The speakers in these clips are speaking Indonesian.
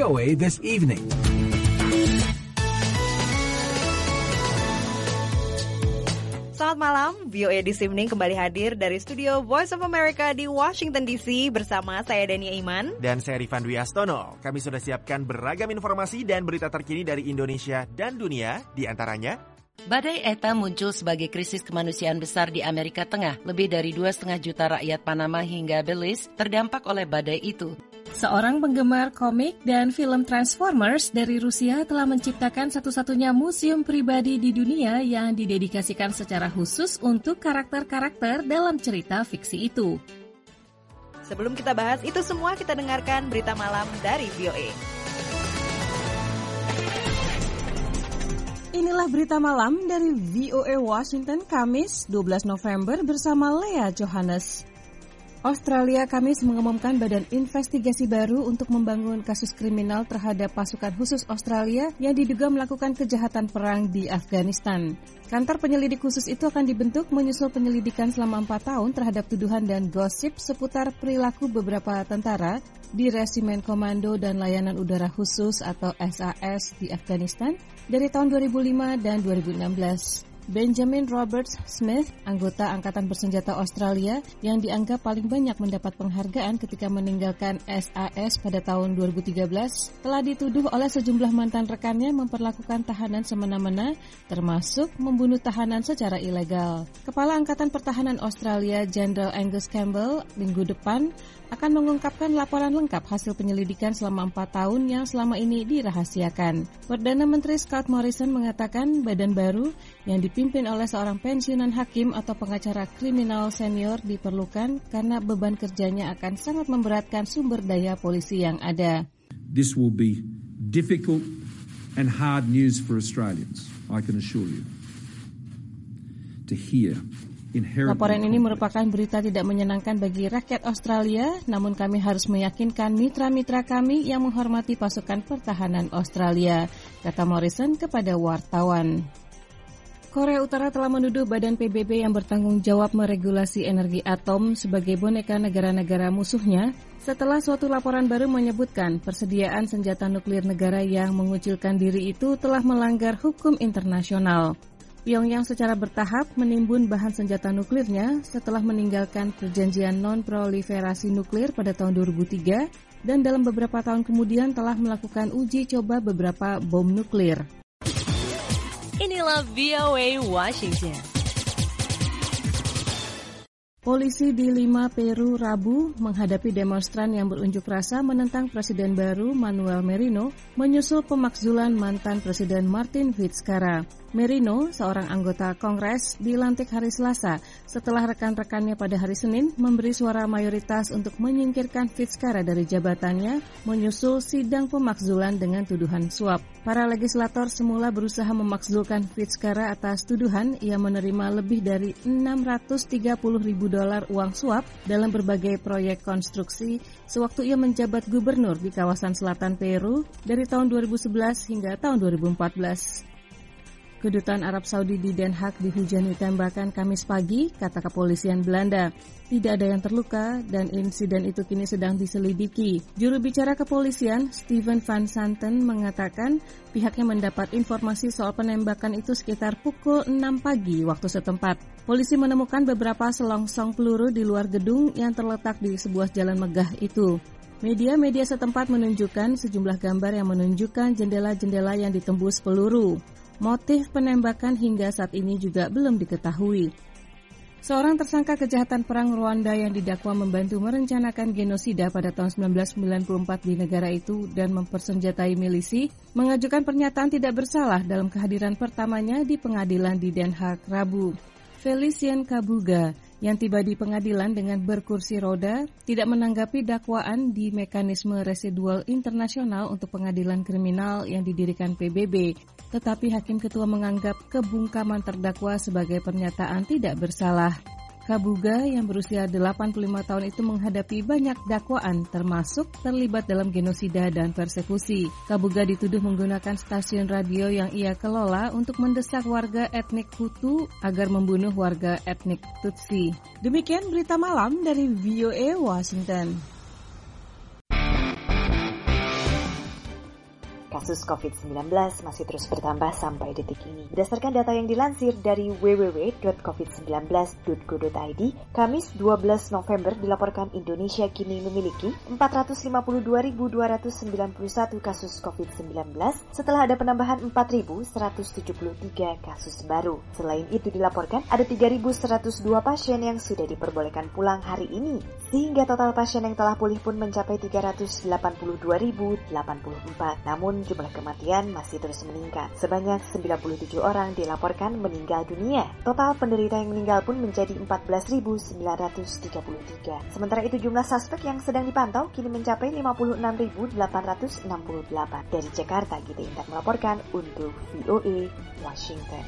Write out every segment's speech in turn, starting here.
VOA This Evening. Selamat malam, VOA This Evening kembali hadir dari studio Voice of America di Washington DC bersama saya Dania Iman. Dan saya Rifan Dwi Astono. Kami sudah siapkan beragam informasi dan berita terkini dari Indonesia dan dunia, di antaranya Badai Eta muncul sebagai krisis kemanusiaan besar di Amerika Tengah. Lebih dari 2,5 juta rakyat Panama hingga Belize terdampak oleh badai itu. Seorang penggemar komik dan film Transformers dari Rusia telah menciptakan satu-satunya museum pribadi di dunia yang didedikasikan secara khusus untuk karakter-karakter dalam cerita fiksi itu. Sebelum kita bahas itu semua, kita dengarkan berita malam dari VOA. Inilah berita malam dari VOA Washington, Kamis 12 November bersama Lea Johannes. Australia Kamis mengumumkan badan investigasi baru untuk membangun kasus kriminal terhadap pasukan khusus Australia yang diduga melakukan kejahatan perang di Afghanistan. Kantor penyelidik khusus itu akan dibentuk menyusul penyelidikan selama 4 tahun terhadap tuduhan dan gosip seputar perilaku beberapa tentara di Resimen Komando dan Layanan Udara Khusus atau SAS di Afghanistan dari tahun 2005 dan 2016. Benjamin Roberts Smith, anggota Angkatan Bersenjata Australia yang dianggap paling banyak mendapat penghargaan ketika meninggalkan SAS pada tahun 2013, telah dituduh oleh sejumlah mantan rekannya memperlakukan tahanan semena-mena, termasuk membunuh tahanan secara ilegal. Kepala Angkatan Pertahanan Australia, Jenderal Angus Campbell, minggu depan akan mengungkapkan laporan lengkap hasil penyelidikan selama 4 tahun yang selama ini dirahasiakan. Perdana Menteri Scott Morrison mengatakan badan baru yang dipimpin oleh seorang pensiunan hakim atau pengacara kriminal senior diperlukan karena beban kerjanya akan sangat memberatkan sumber daya polisi yang ada. This will be difficult and hard news for Australians, I can assure you. To hear. Laporan ini merupakan berita tidak menyenangkan bagi rakyat Australia, namun kami harus meyakinkan mitra-mitra kami yang menghormati pasukan pertahanan Australia, kata Morrison kepada wartawan. Korea Utara telah menuduh Badan PBB yang bertanggung jawab meregulasi energi atom sebagai boneka negara-negara musuhnya setelah suatu laporan baru menyebutkan persediaan senjata nuklir negara yang mengucilkan diri itu telah melanggar hukum internasional. Pyongyang secara bertahap menimbun bahan senjata nuklirnya setelah meninggalkan perjanjian non-proliferasi nuklir pada tahun 2003 dan dalam beberapa tahun kemudian telah melakukan uji coba beberapa bom nuklir. Inilah VOA Washington. Polisi di Lima, Peru, Rabu menghadapi demonstran yang berunjuk rasa menentang Presiden baru Manuel Merino menyusul pemakzulan mantan Presiden Martin Vizcarra. Merino, seorang anggota Kongres, dilantik hari Selasa setelah rekan-rekannya pada hari Senin memberi suara mayoritas untuk menyingkirkan Vizcarra dari jabatannya menyusul sidang pemakzulan dengan tuduhan suap. Para legislator semula berusaha memakzulkan Vizcarra atas tuduhan ia menerima lebih dari $630.000 uang suap dalam berbagai proyek konstruksi sewaktu ia menjabat gubernur di kawasan selatan Peru dari tahun 2011 hingga tahun 2014. Kedutaan Arab Saudi di Den Haag dihujani tembakan Kamis pagi, kata kepolisian Belanda. Tidak ada yang terluka dan insiden itu kini sedang diselidiki. Juru bicara kepolisian, Steven Van Santen, mengatakan pihaknya mendapat informasi soal penembakan itu sekitar pukul 6 pagi waktu setempat. Polisi menemukan beberapa selongsong peluru di luar gedung yang terletak di sebuah jalan megah itu. Media-media setempat menunjukkan sejumlah gambar yang menunjukkan jendela-jendela yang ditembus peluru. Motif penembakan hingga saat ini juga belum diketahui. Seorang tersangka kejahatan perang Rwanda yang didakwa membantu merencanakan genosida pada tahun 1994 di negara itu dan mempersenjatai milisi, mengajukan pernyataan tidak bersalah dalam kehadiran pertamanya di pengadilan di Den Haag Rabu. Felicien Kabuga yang tiba di pengadilan dengan berkursi roda tidak menanggapi dakwaan di mekanisme residual internasional untuk pengadilan kriminal yang didirikan PBB, tetapi hakim ketua menganggap kebungkaman terdakwa sebagai pernyataan tidak bersalah. Kabuga yang berusia 85 tahun itu menghadapi banyak dakwaan termasuk terlibat dalam genosida dan persekusi. Kabuga dituduh menggunakan stasiun radio yang ia kelola untuk mendesak warga etnik Hutu agar membunuh warga etnik Tutsi. Demikian berita malam dari VOA Washington. Kasus COVID-19 masih terus bertambah sampai detik ini. Berdasarkan data yang dilansir dari www.covid19.go.id, Kamis 12 November dilaporkan Indonesia kini memiliki 452.291 kasus COVID-19 setelah ada penambahan 4.173 kasus baru. Selain itu dilaporkan ada 3.102 pasien yang sudah diperbolehkan pulang hari ini, sehingga total pasien yang telah pulih pun mencapai 382.084. Namun jumlah kematian masih terus meningkat. Sebanyak 97 orang dilaporkan meninggal dunia. Total penderita yang meninggal pun menjadi 14.933. Sementara itu jumlah suspek yang sedang dipantau kini mencapai 56.868. Dari Jakarta, Gita Intan melaporkan untuk VOA Washington.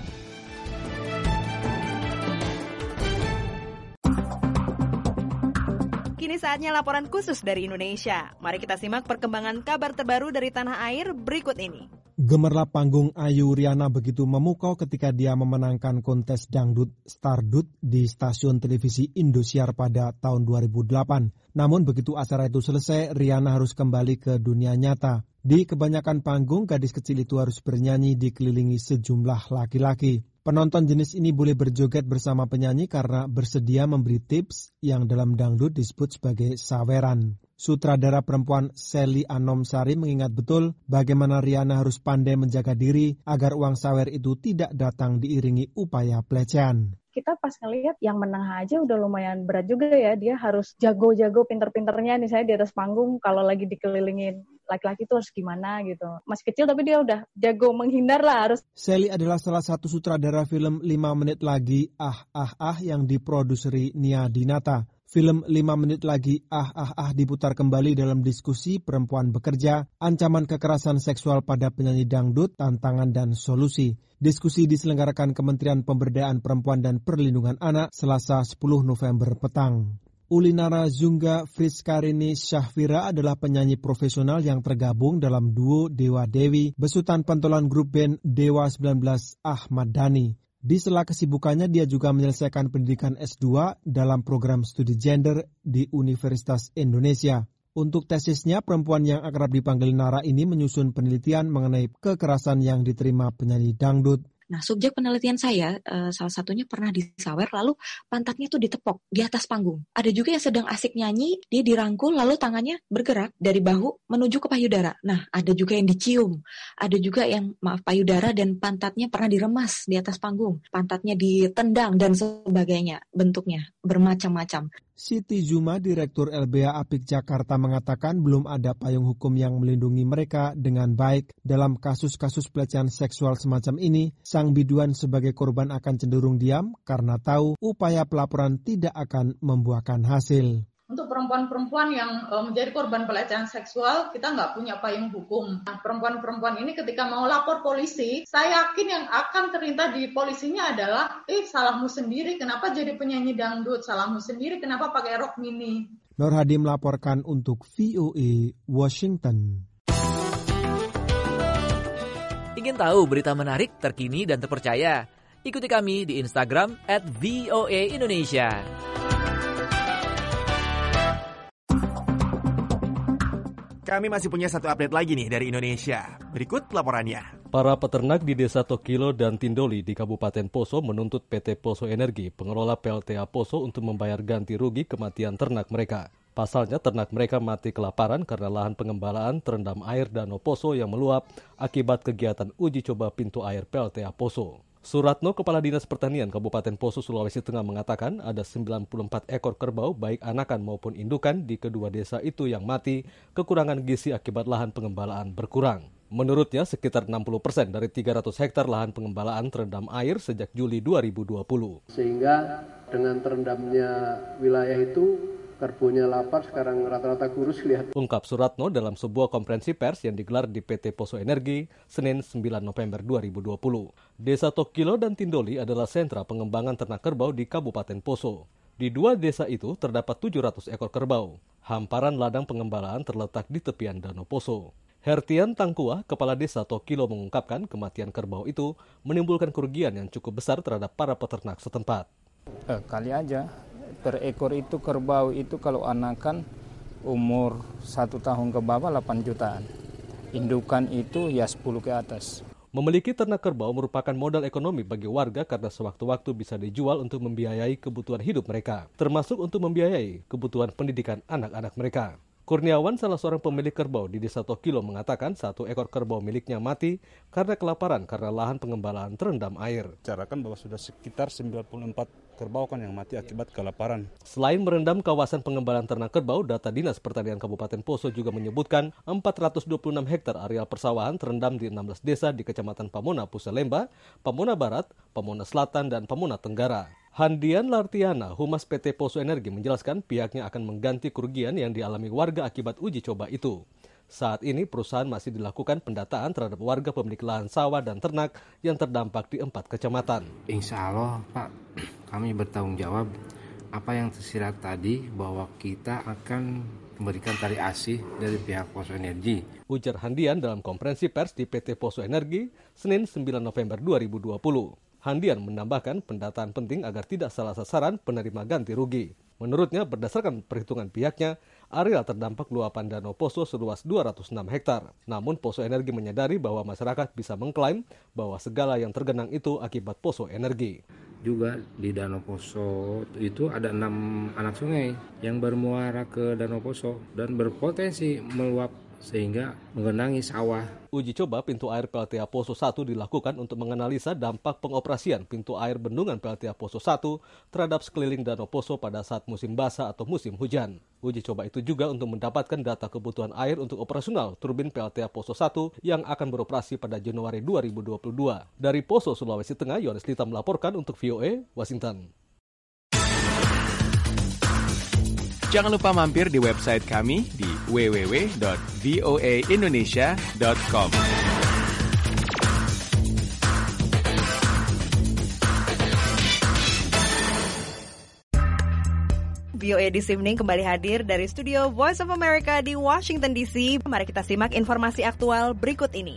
Kini saatnya laporan khusus dari Indonesia. Mari kita simak perkembangan kabar terbaru dari tanah air berikut ini. Gemerlap panggung Ayu Riana begitu memukau ketika dia memenangkan kontes dangdut Stardut di stasiun televisi Indosiar pada tahun 2008. Namun begitu acara itu selesai, Riana harus kembali ke dunia nyata. Di kebanyakan panggung, gadis kecil itu harus bernyanyi dikelilingi sejumlah laki-laki. Penonton jenis ini boleh berjoget bersama penyanyi karena bersedia memberi tips yang dalam dangdut disebut sebagai saweran. Sutradara perempuan Sally Anomsari mengingat betul bagaimana Riana harus pandai menjaga diri agar uang sawer itu tidak datang diiringi upaya pelecehan. Kita pas ngelihat yang menang aja udah lumayan berat juga ya. Dia harus jago-jago pinter-pinternya misalnya di atas panggung kalau lagi dikelilingin laki-laki itu harus gimana gitu. Masih kecil tapi dia udah jago menghindar lah harus. Sally adalah salah satu sutradara film 5 menit lagi yang diproduseri Nia Dinata. Film 5 menit lagi diputar kembali dalam diskusi perempuan bekerja, ancaman kekerasan seksual pada penyanyi dangdut, tantangan dan solusi. Diskusi diselenggarakan Kementerian Pemberdayaan Perempuan dan Perlindungan Anak Selasa 10 November petang. Ulinara Zunga Friskarini Syahvira adalah penyanyi profesional yang tergabung dalam duo Dewa Dewi besutan pentolan grup band Dewa 19 Ahmad Dhani. Di sela kesibukannya dia juga menyelesaikan pendidikan S2 dalam program studi gender di Universitas Indonesia. Untuk tesisnya, perempuan yang akrab dipanggil Nara ini menyusun penelitian mengenai kekerasan yang diterima penyanyi dangdut. Nah, subjek penelitian saya salah satunya pernah disawer lalu pantatnya tuh ditepok di atas panggung. Ada juga yang sedang asik nyanyi, dia dirangkul lalu tangannya bergerak dari bahu menuju ke payudara. Nah, ada juga yang dicium. Ada juga yang payudara dan pantatnya pernah diremas di atas panggung. Pantatnya ditendang dan sebagainya. Bentuknya bermacam-macam. Siti Zuma, Direktur LBH Apik Jakarta mengatakan belum ada payung hukum yang melindungi mereka dengan baik. Dalam kasus-kasus pelecehan seksual semacam ini, sang biduan sebagai korban akan cenderung diam karena tahu upaya pelaporan tidak akan membuahkan hasil. Untuk perempuan-perempuan yang menjadi korban pelecehan seksual, kita nggak punya payung hukum. Nah, perempuan-perempuan ini ketika mau lapor polisi, saya yakin yang akan terlintas di polisinya adalah, salahmu sendiri, kenapa jadi penyanyi dangdut? Salahmu sendiri, kenapa pakai rok mini? Nur Hadi melaporkan untuk VOA Washington. Ingin tahu berita menarik, terkini, dan terpercaya? Ikuti kami di Instagram @VOA_Indonesia. Kami masih punya satu update lagi nih dari Indonesia. Berikut laporannya. Para peternak di Desa Tokilo dan Tindoli di Kabupaten Poso menuntut PT Poso Energi, pengelola PLTA Poso, untuk membayar ganti rugi kematian ternak mereka. Pasalnya ternak mereka mati kelaparan karena lahan pengembalaan terendam air Danau Poso yang meluap akibat kegiatan uji coba pintu air PLTA Poso. Suratno, Kepala Dinas Pertanian Kabupaten Poso, Sulawesi Tengah mengatakan ada 94 ekor kerbau baik anakan maupun indukan di kedua desa itu yang mati kekurangan gizi akibat lahan pengembalaan berkurang. Menurutnya sekitar 60% dari 300 hektar lahan pengembalaan terendam air sejak Juli 2020. Sehingga dengan terendamnya wilayah itu, kerbunya lapar, sekarang rata-rata kurus lihat. Ungkap Suratno dalam sebuah konferensi pers yang digelar di PT Poso Energi, Senin 9 November 2020. Desa Tokilo dan Tindoli adalah sentra pengembangan ternak kerbau di Kabupaten Poso. Di dua desa itu terdapat 700 ekor kerbau. Hamparan ladang pengembalaan terletak di tepian Danau Poso. Hertian Tangkuah, Kepala Desa Tokilo, mengungkapkan kematian kerbau itu menimbulkan kerugian yang cukup besar terhadap para peternak setempat. Kali aja. Per ekor itu kerbau itu kalau anakan umur 1 tahun ke bawah 8 jutaan. indukan itu ya 10 ke atas. Memiliki ternak kerbau merupakan modal ekonomi bagi warga karena sewaktu-waktu bisa dijual untuk membiayai kebutuhan hidup mereka, termasuk untuk membiayai kebutuhan pendidikan anak-anak mereka. Kurniawan, salah seorang pemilik kerbau di Desa Tokilo, mengatakan 1 ekor kerbau miliknya mati karena kelaparan karena lahan pengembalaan terendam air. Bicarakan bahwa sudah sekitar 94 kerbau kan yang mati akibat kelaparan. Selain merendam kawasan pengembalaan ternak kerbau, data Dinas Pertanian Kabupaten Poso juga menyebutkan 426 hektar areal persawahan terendam di 16 desa di Kecamatan Pamona, Pusalemba, Pamona Barat, Pamona Selatan, dan Pamona Tenggara. Handian Lartiana, Humas PT Poso Energi, menjelaskan pihaknya akan mengganti kerugian yang dialami warga akibat uji coba itu. Saat ini perusahaan masih dilakukan pendataan terhadap warga pemilik lahan sawah dan ternak yang terdampak di 4 kecamatan. Insya Allah Pak, kami bertanggung jawab apa yang tersirat tadi bahwa kita akan memberikan tali asih dari pihak Poso Energi. Ujar Handian dalam konferensi pers di PT Poso Energi, Senin 9 November 2020. Handian menambahkan pendataan penting agar tidak salah sasaran penerima ganti rugi. Menurutnya, berdasarkan perhitungan pihaknya, areal terdampak luapan Danau Poso seluas 206 hektar. Namun Poso Energi menyadari bahwa masyarakat bisa mengklaim bahwa segala yang tergenang itu akibat Poso Energi. Juga di Danau Poso itu ada 6 anak sungai yang bermuara ke Danau Poso dan berpotensi meluap sehingga menggenangi sawah. Uji coba pintu air PLTA Poso 1 dilakukan untuk menganalisa dampak pengoperasian pintu air bendungan PLTA Poso 1 terhadap sekeliling Danau Poso pada saat musim basah atau musim hujan. Uji coba itu juga untuk mendapatkan data kebutuhan air untuk operasional turbin PLTA Poso 1 yang akan beroperasi pada Januari 2022. Dari Poso, Sulawesi Tengah, Yohanes Lita melaporkan untuk VOA, Washington. Jangan lupa mampir di website kami di www.voaindonesia.com. VOA This Evening kembali hadir dari studio Voice of America di Washington DC. Mari kita simak informasi aktual berikut ini.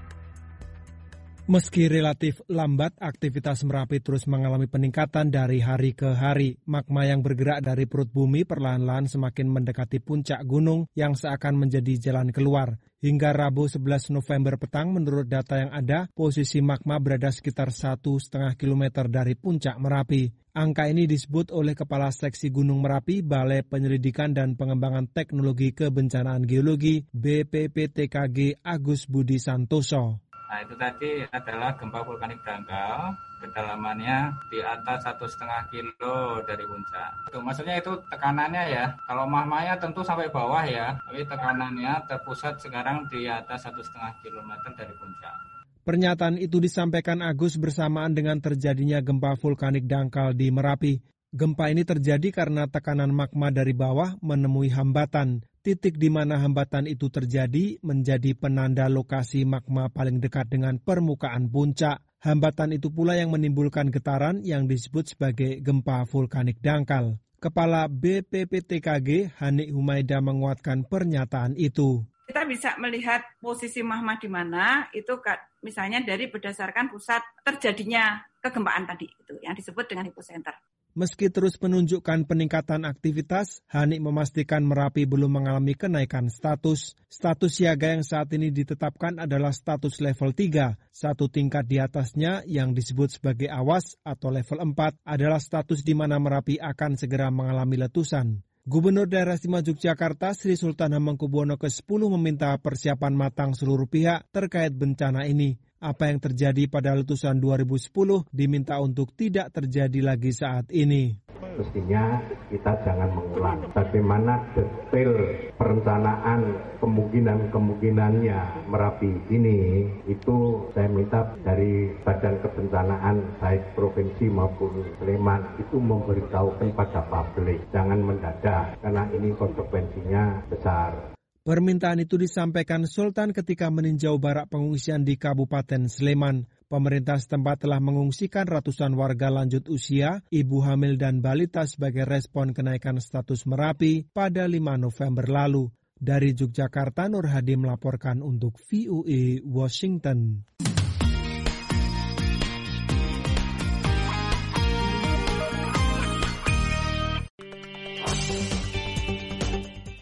Meski relatif lambat, aktivitas Merapi terus mengalami peningkatan dari hari ke hari. Magma yang bergerak dari perut bumi perlahan-lahan semakin mendekati puncak gunung yang seakan menjadi jalan keluar. Hingga Rabu 11 November petang, menurut data yang ada, posisi magma berada sekitar 1,5 km dari puncak Merapi. Angka ini disebut oleh Kepala Seksi Gunung Merapi, Balai Penyelidikan dan Pengembangan Teknologi Kebencanaan Geologi, BPPTKG, Agus Budi Santoso. Nah, itu tadi adalah gempa vulkanik dangkal, kedalamannya di atas 1,5 kilo dari puncak. Maksudnya itu tekanannya ya, kalau magmanya tentu sampai bawah ya, tapi tekanannya terpusat sekarang di atas 1,5 kilometer dari puncak. Pernyataan itu disampaikan Agus bersamaan dengan terjadinya gempa vulkanik dangkal di Merapi. Gempa ini terjadi karena tekanan magma dari bawah menemui hambatan. Titik di mana hambatan itu terjadi menjadi penanda lokasi magma paling dekat dengan permukaan puncak. Hambatan itu pula yang menimbulkan getaran yang disebut sebagai gempa vulkanik dangkal. Kepala BPPTKG, Hanik Humaida, menguatkan pernyataan itu. Kita bisa melihat posisi magma di mana, itu misalnya dari berdasarkan pusat terjadinya kegempaan tadi, itu yang disebut dengan epicenter. Meski terus menunjukkan peningkatan aktivitas, Hanik memastikan Merapi belum mengalami kenaikan status. Status siaga yang saat ini ditetapkan adalah status level 3. Satu tingkat di atasnya yang disebut sebagai awas atau level 4 adalah status di mana Merapi akan segera mengalami letusan. Gubernur Daerah Istimewa Yogyakarta Sri Sultan Hamengkubuwono ke-10 meminta persiapan matang seluruh pihak terkait bencana ini. Apa yang terjadi pada letusan 2010 diminta untuk tidak terjadi lagi saat ini. Mestinya kita jangan mengulang bagaimana detail perencanaan kemungkinannya Merapi ini, itu saya minta dari Badan Kebencanaan baik provinsi maupun Sleman itu memberitahukan pada publik, jangan mendadak karena ini konsekuensinya besar. Permintaan itu disampaikan Sultan ketika meninjau barak pengungsian di Kabupaten Sleman. Pemerintah setempat telah mengungsikan ratusan warga lanjut usia, ibu hamil dan balita sebagai respon kenaikan status Merapi pada 5 November lalu. Dari Yogyakarta, Nur Hadi melaporkan untuk VOA Washington.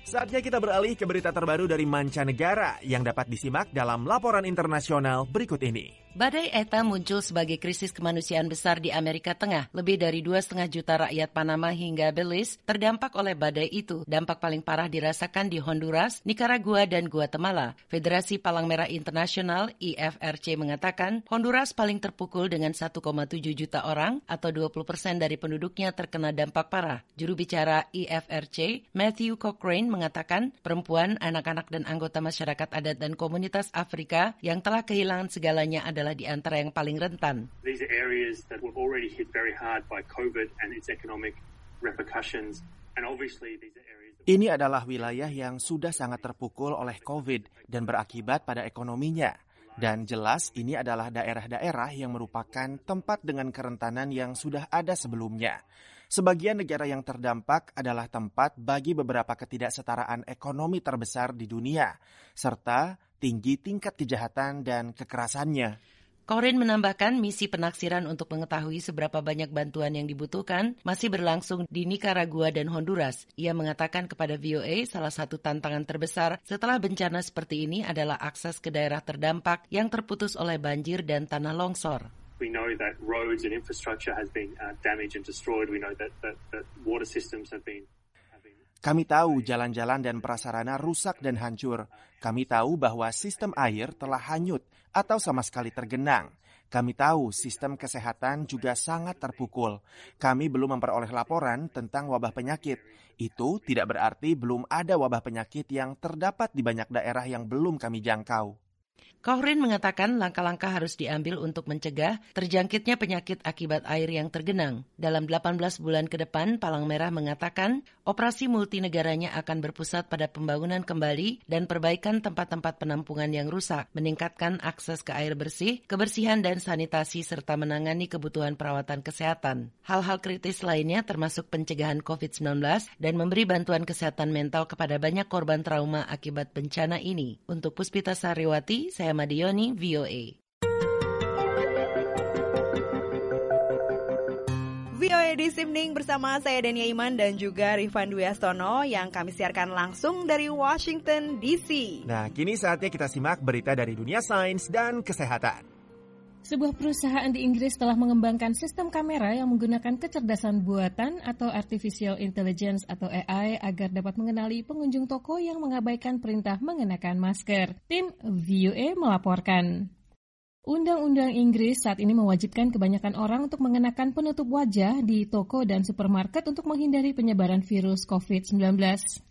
Saatnya kita beralih ke berita terbaru dari mancanegara yang dapat disimak dalam laporan internasional berikut ini. Badai Eta muncul sebagai krisis kemanusiaan besar di Amerika Tengah. Lebih dari 2,5 juta rakyat Panama hingga Belize terdampak oleh badai itu. Dampak paling parah dirasakan di Honduras, Nicaragua, dan Guatemala. Federasi Palang Merah Internasional IFRC mengatakan Honduras paling terpukul dengan 1,7 juta orang atau 20% dari penduduknya terkena dampak parah. Juru bicara IFRC, Matthew Cochrane, mengatakan perempuan, anak-anak, dan anggota masyarakat adat dan komunitas Afrika yang telah kehilangan segalanya adalah di antara yang paling rentan. These are areas that were already hit very hard by COVID and its economic repercussions, and obviously these are areas. Ini adalah wilayah yang sudah sangat terpukul oleh COVID dan berakibat pada ekonominya. Dan jelas ini adalah daerah-daerah yang merupakan tempat dengan kerentanan yang sudah ada sebelumnya. Sebagian negara yang terdampak adalah tempat bagi beberapa ketidaksetaraan ekonomi terbesar di dunia, serta tinggi tingkat kejahatan dan kekerasannya. Corin menambahkan misi penaksiran untuk mengetahui seberapa banyak bantuan yang dibutuhkan masih berlangsung di Nicaragua dan Honduras. Ia mengatakan kepada VOA salah satu tantangan terbesar setelah bencana seperti ini adalah akses ke daerah terdampak yang terputus oleh banjir dan tanah longsor. We know that roads and infrastructure has been damaged and destroyed. We know that water systems have been. Kami tahu jalan-jalan dan prasarana rusak dan hancur. Kami tahu bahwa sistem air telah hanyut atau sama sekali tergenang. Kami tahu sistem kesehatan juga sangat terpukul. Kami belum memperoleh laporan tentang wabah penyakit. Itu tidak berarti belum ada wabah penyakit yang terdapat di banyak daerah yang belum kami jangkau. Corin mengatakan langkah-langkah harus diambil untuk mencegah terjangkitnya penyakit akibat air yang tergenang. Dalam 18 bulan ke depan, Palang Merah mengatakan operasi multinegaranya akan berpusat pada pembangunan kembali dan perbaikan tempat-tempat penampungan yang rusak, meningkatkan akses ke air bersih, kebersihan dan sanitasi, serta menangani kebutuhan perawatan kesehatan. Hal-hal kritis lainnya termasuk pencegahan COVID-19 dan memberi bantuan kesehatan mental kepada banyak korban trauma akibat bencana ini. Untuk Puspita Sariwati, saya Madioni, VOA. VOA This Evening bersama saya Dania Iman dan juga Rifan Dwi Astono yang kami siarkan langsung dari Washington DC. Nah, kini saatnya kita simak berita dari dunia sains dan kesehatan. Sebuah perusahaan di Inggris telah mengembangkan sistem kamera yang menggunakan kecerdasan buatan atau artificial intelligence atau AI agar dapat mengenali pengunjung toko yang mengabaikan perintah mengenakan masker. Tim VOA melaporkan. Undang-undang Inggris saat ini mewajibkan kebanyakan orang untuk mengenakan penutup wajah di toko dan supermarket untuk menghindari penyebaran virus COVID-19.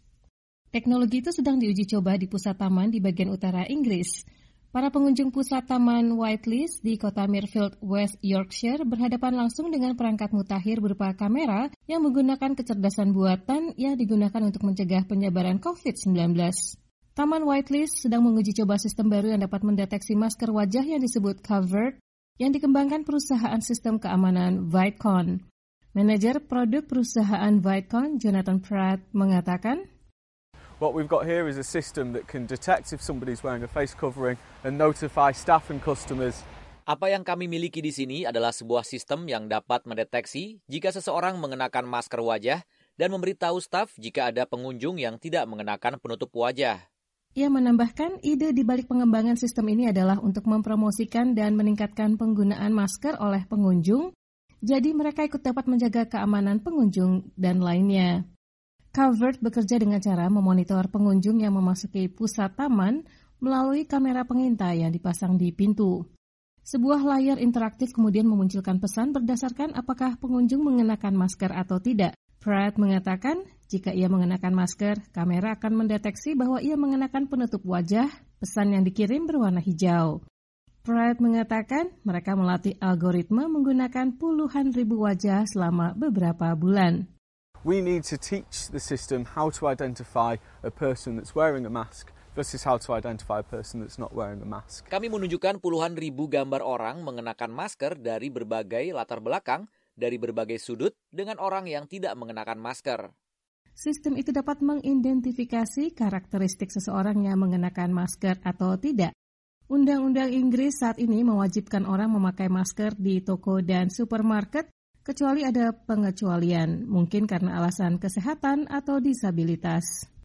Teknologi itu sedang diuji coba di pusat taman di bagian utara Inggris. Para pengunjung pusat Taman Whitelist di kota Mirfield, West Yorkshire berhadapan langsung dengan perangkat mutakhir berupa kamera yang menggunakan kecerdasan buatan yang digunakan untuk mencegah penyebaran COVID-19. Taman Whitelist sedang menguji coba sistem baru yang dapat mendeteksi masker wajah yang disebut Covered yang dikembangkan perusahaan sistem keamanan Vitecon. Manajer produk perusahaan Vitecon, Jonathan Pratt, mengatakan, What we've got here is a system that can detect if somebody's wearing a face covering and notify staff and customers. Apa yang kami miliki di sini adalah sebuah sistem yang dapat mendeteksi jika seseorang mengenakan masker wajah dan memberitahu staf jika ada pengunjung yang tidak mengenakan penutup wajah. Ia menambahkan ide di balik pengembangan sistem ini adalah untuk mempromosikan dan meningkatkan penggunaan masker oleh pengunjung, jadi mereka ikut dapat menjaga keamanan pengunjung dan lainnya. Covered bekerja dengan cara memonitor pengunjung yang memasuki pusat taman melalui kamera pengintai yang dipasang di pintu. Sebuah layar interaktif kemudian memunculkan pesan berdasarkan apakah pengunjung mengenakan masker atau tidak. Pratt mengatakan, jika ia mengenakan masker, kamera akan mendeteksi bahwa ia mengenakan penutup wajah. Pesan yang dikirim berwarna hijau. Pratt mengatakan mereka melatih algoritma menggunakan puluhan ribu wajah selama beberapa bulan. We need to teach the system how to identify a person that's wearing a mask versus how to identify a person that's not wearing a mask. Kami menunjukkan puluhan ribu gambar orang mengenakan masker dari berbagai latar belakang, dari berbagai sudut, dengan orang yang tidak mengenakan masker. Sistem itu dapat mengidentifikasi karakteristik seseorang yang mengenakan masker atau tidak. Undang-undang Inggris saat ini mewajibkan orang memakai masker di toko dan supermarket, kecuali ada pengecualian, mungkin karena alasan kesehatan atau disabilitas.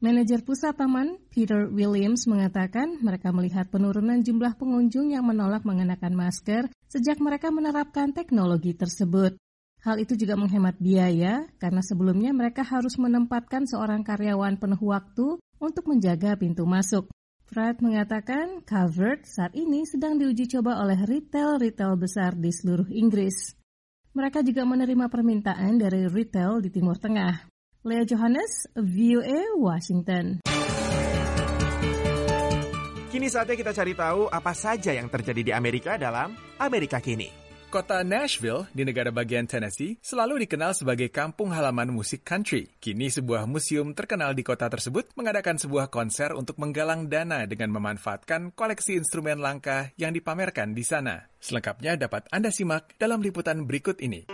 Manajer pusat taman, Peter Williams, mengatakan mereka melihat penurunan jumlah pengunjung yang menolak mengenakan masker sejak mereka menerapkan teknologi tersebut. Hal itu juga menghemat biaya karena sebelumnya mereka harus menempatkan seorang karyawan penuh waktu untuk menjaga pintu masuk. Fred mengatakan Covered saat ini sedang diuji coba oleh retail besar di seluruh Inggris. Mereka juga menerima permintaan dari retail di Timur Tengah. Lea Johannes, VOA, Washington. Kini saatnya kita cari tahu apa saja yang terjadi di Amerika dalam Amerika Kini. Kota Nashville di negara bagian Tennessee selalu dikenal sebagai kampung halaman musik country. Kini sebuah museum terkenal di kota tersebut mengadakan sebuah konser untuk menggalang dana dengan memanfaatkan koleksi instrumen langka yang dipamerkan di sana. Selengkapnya dapat Anda simak dalam liputan berikut ini.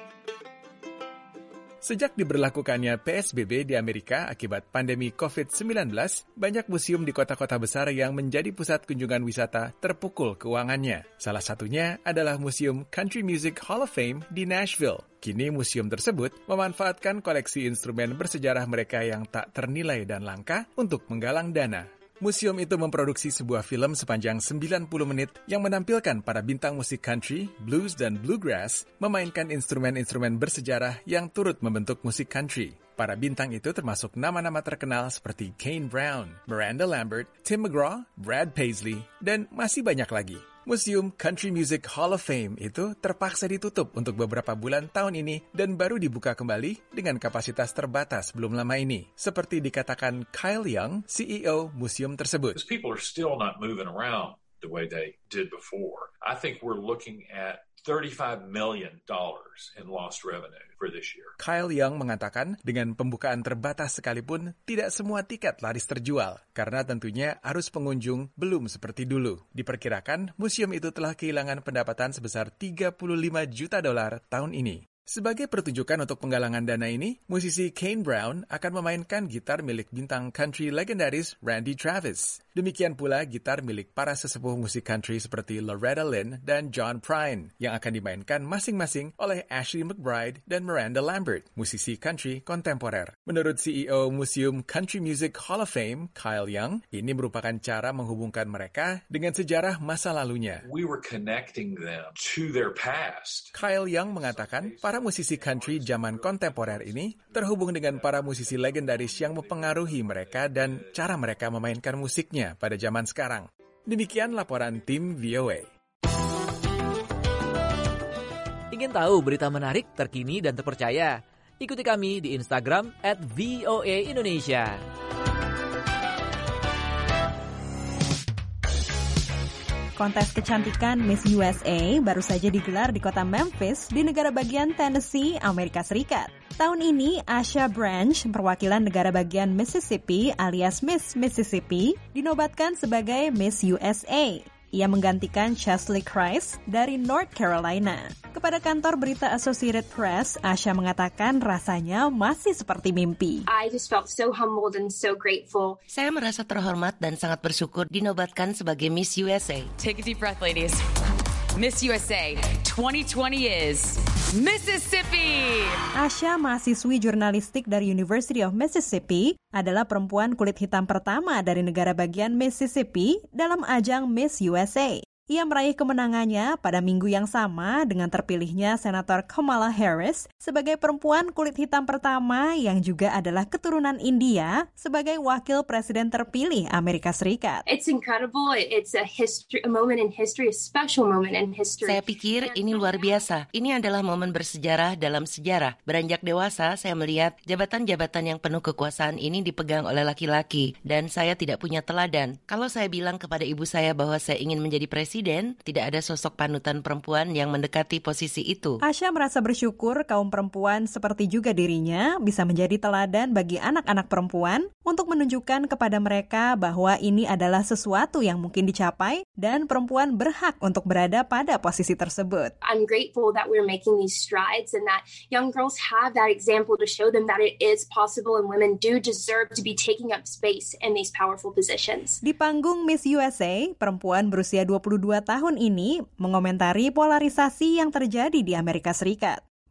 Sejak diberlakukannya PSBB di Amerika akibat pandemi COVID-19, banyak museum di kota-kota besar yang menjadi pusat kunjungan wisata terpukul keuangannya. Salah satunya adalah Museum Country Music Hall of Fame di Nashville. Kini museum tersebut memanfaatkan koleksi instrumen bersejarah mereka yang tak ternilai dan langka untuk menggalang dana. Museum itu memproduksi sebuah film sepanjang 90 menit yang menampilkan para bintang musik country, blues, dan bluegrass memainkan instrumen-instrumen bersejarah yang turut membentuk musik country. Para bintang itu termasuk nama-nama terkenal seperti Kane Brown, Miranda Lambert, Tim McGraw, Brad Paisley, dan masih banyak lagi. Museum Country Music Hall of Fame itu terpaksa ditutup untuk beberapa bulan tahun ini dan baru dibuka kembali dengan kapasitas terbatas belum lama ini. Seperti dikatakan Kyle Young, CEO museum tersebut. People are still not moving around the way they did before. I think we're looking at $35 million in lost revenue for this year. Kyle Young mengatakan dengan pembukaan terbatas sekalipun tidak semua tiket laris terjual karena tentunya arus pengunjung belum seperti dulu. Diperkirakan museum itu telah kehilangan pendapatan sebesar $35 juta tahun ini. Sebagai pertunjukan untuk penggalangan dana ini, musisi Kane Brown akan memainkan gitar milik bintang country legendaris Randy Travis. Demikian pula gitar milik para sesepuh musik country seperti Loretta Lynn dan John Prine yang akan dimainkan masing-masing oleh Ashley McBryde dan Miranda Lambert, musisi country kontemporer. Menurut CEO Museum Country Music Hall of Fame, Kyle Young, ini merupakan cara menghubungkan mereka dengan sejarah masa lalunya. We were connecting them to their past. Kyle Young mengatakan para musisi country zaman kontemporer ini terhubung dengan para musisi legendaris yang mempengaruhi mereka dan cara mereka memainkan musiknya pada zaman sekarang. Demikian laporan tim VOA. Ingin tahu berita menarik, terkini, dan terpercaya? Ikuti kami di Instagram @voaindonesia. Kontes kecantikan Miss USA baru saja digelar di kota Memphis di negara bagian Tennessee, Amerika Serikat. Tahun ini, Asha Branch, perwakilan negara bagian Mississippi alias Miss Mississippi, dinobatkan sebagai Miss USA. Ia menggantikan Chesley Christ dari North Carolina. Kepada kantor berita Associated Press, Asha mengatakan rasanya masih seperti mimpi. I just felt so humbled and so grateful. Saya merasa terhormat dan sangat bersyukur dinobatkan sebagai Miss USA. Take a deep breath, ladies. Miss USA 2020 is Mississippi. Asha, mahasiswi jurnalistik dari University of Mississippi, adalah perempuan kulit hitam pertama dari negara bagian Mississippi dalam ajang Miss USA. Ia meraih kemenangannya pada minggu yang sama dengan terpilihnya Senator Kamala Harris sebagai perempuan kulit hitam pertama yang juga adalah keturunan India sebagai wakil presiden terpilih Amerika Serikat. It's incredible. It's a moment in history, a special moment in history. Saya pikir ini luar biasa. Ini adalah momen bersejarah dalam sejarah. Beranjak dewasa, saya melihat jabatan-jabatan yang penuh kekuasaan ini dipegang oleh laki-laki dan saya tidak punya teladan. Kalau saya bilang kepada ibu saya bahwa saya ingin menjadi presiden, tidak ada sosok panutan perempuan yang mendekati posisi itu. Asha merasa bersyukur kaum perempuan seperti juga dirinya bisa menjadi teladan bagi anak-anak perempuan untuk menunjukkan kepada mereka bahwa ini adalah sesuatu yang mungkin dicapai dan perempuan berhak untuk berada pada posisi tersebut. I'm grateful that we're making these strides and that young girls have that example to show them that it is possible and women do deserve to be taking up space in these powerful positions. Di panggung Miss USA, perempuan berusia 22 tahun ini mengomentari polarisasi yang terjadi di Amerika Serikat.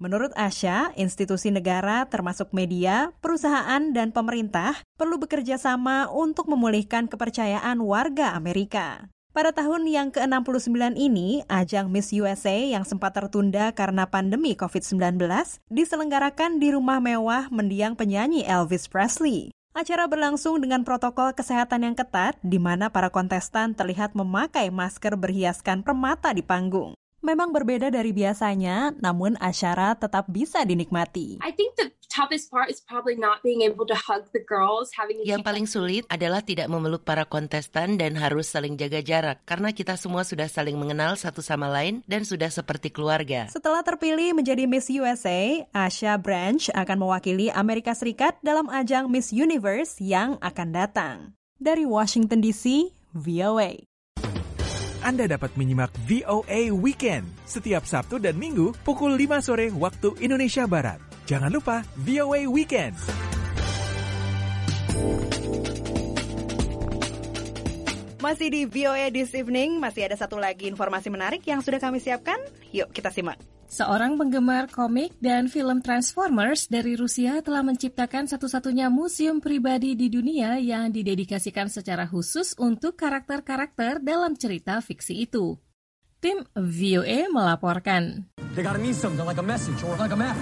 Menurut Asha, institusi negara termasuk media, perusahaan, dan pemerintah perlu bekerja sama untuk memulihkan kepercayaan warga Amerika. Pada tahun yang ke-69 ini, ajang Miss USA yang sempat tertunda karena pandemi COVID-19 diselenggarakan di rumah mewah mendiang penyanyi Elvis Presley. Acara berlangsung dengan protokol kesehatan yang ketat, di mana para kontestan terlihat memakai masker berhiaskan permata di panggung. Memang berbeda dari biasanya, namun acara tetap bisa dinikmati. I think the toughest part is probably not being able to hug the girls. Yang paling sulit adalah tidak memeluk para kontestan dan harus saling jaga jarak, karena kita semua sudah saling mengenal satu sama lain dan sudah seperti keluarga. Setelah terpilih menjadi Miss USA, Asha Branch akan mewakili Amerika Serikat dalam ajang Miss Universe yang akan datang. Dari Washington DC, VOA. Anda dapat menyimak VOA Weekend setiap Sabtu dan Minggu pukul 5 sore waktu Indonesia Barat. Jangan lupa VOA Weekend. Masih di VOA This Evening, masih ada satu lagi informasi menarik yang sudah kami siapkan. Yuk kita simak. Seorang penggemar komik dan film Transformers dari Rusia telah menciptakan satu-satunya museum pribadi di dunia yang didedikasikan secara khusus untuk karakter-karakter dalam cerita fiksi itu. Tim VOA melaporkan. They gotta mean something like a message or like a map.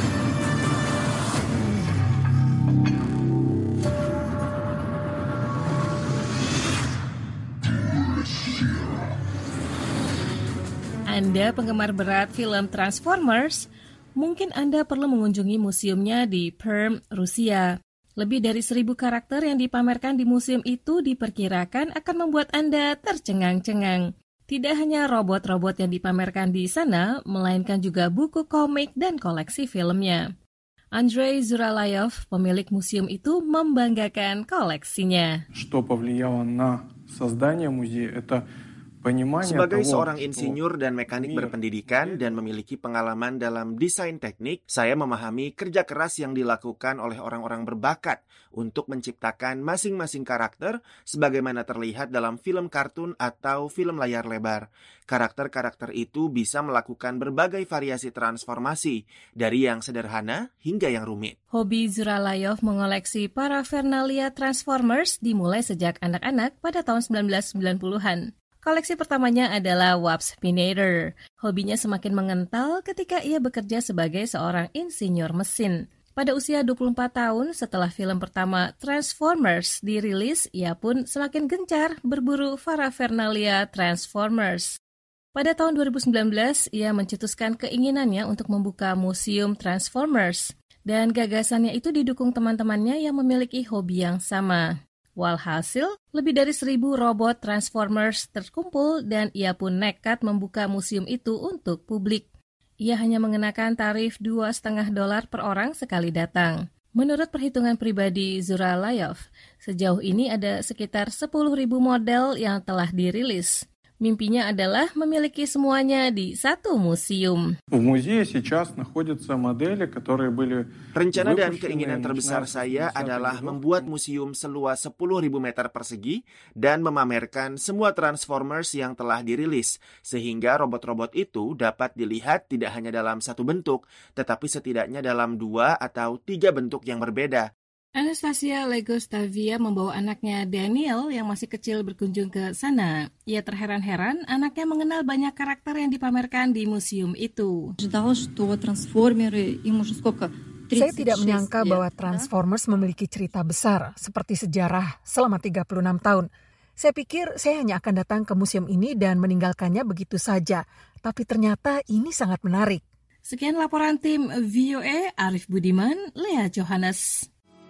Anda penggemar berat film Transformers, mungkin Anda perlu mengunjungi museumnya di Perm, Rusia. Lebih dari 1.000 karakter yang dipamerkan di museum itu diperkirakan akan membuat Anda tercengang-cengang. Tidak hanya robot-robot yang dipamerkan di sana, melainkan juga buku komik dan koleksi filmnya. Andrei Zuralayov, pemilik museum itu, membanggakan koleksinya. Что повлияло на создание музея, это Sebagai seorang insinyur dan mekanik berpendidikan dan memiliki pengalaman dalam desain teknik, saya memahami kerja keras yang dilakukan oleh orang-orang berbakat untuk menciptakan masing-masing karakter sebagaimana terlihat dalam film kartun atau film layar lebar. Karakter-karakter itu bisa melakukan berbagai variasi transformasi, dari yang sederhana hingga yang rumit. Hobi Zuralayov mengoleksi paraphernalia Transformers dimulai sejak anak-anak pada tahun 1990-an. Koleksi pertamanya adalah Warp Spinator. Hobinya semakin mengental ketika ia bekerja sebagai seorang insinyur mesin. Pada usia 24 tahun setelah film pertama Transformers dirilis, ia pun semakin gencar berburu paraphernalia Transformers. Pada tahun 2019, ia mencetuskan keinginannya untuk membuka museum Transformers. Dan gagasannya itu didukung teman-temannya yang memiliki hobi yang sama. Walhasil, lebih dari 1.000 robot Transformers terkumpul dan ia pun nekat membuka museum itu untuk publik. Ia hanya mengenakan tarif $2,5 per orang sekali datang. Menurut perhitungan pribadi Zuralayov, sejauh ini ada sekitar 10.000 model yang telah dirilis. Mimpinya adalah memiliki semuanya di satu museum. Rencana dan keinginan terbesar saya adalah membuat museum seluas 10.000 meter persegi dan memamerkan semua Transformers yang telah dirilis, sehingga robot-robot itu dapat dilihat tidak hanya dalam satu bentuk, tetapi setidaknya dalam 2 atau 3 bentuk yang berbeda. Anastasia Legostavia membawa anaknya Daniel yang masih kecil berkunjung ke sana. Ia terheran-heran anaknya mengenal banyak karakter yang dipamerkan di museum itu. Saya tidak menyangka bahwa Transformers memiliki cerita besar seperti sejarah selama 36 tahun. Saya pikir saya hanya akan datang ke museum ini dan meninggalkannya begitu saja. Tapi ternyata ini sangat menarik. Sekian laporan tim VOA, Arif Budiman, Lea Johannes.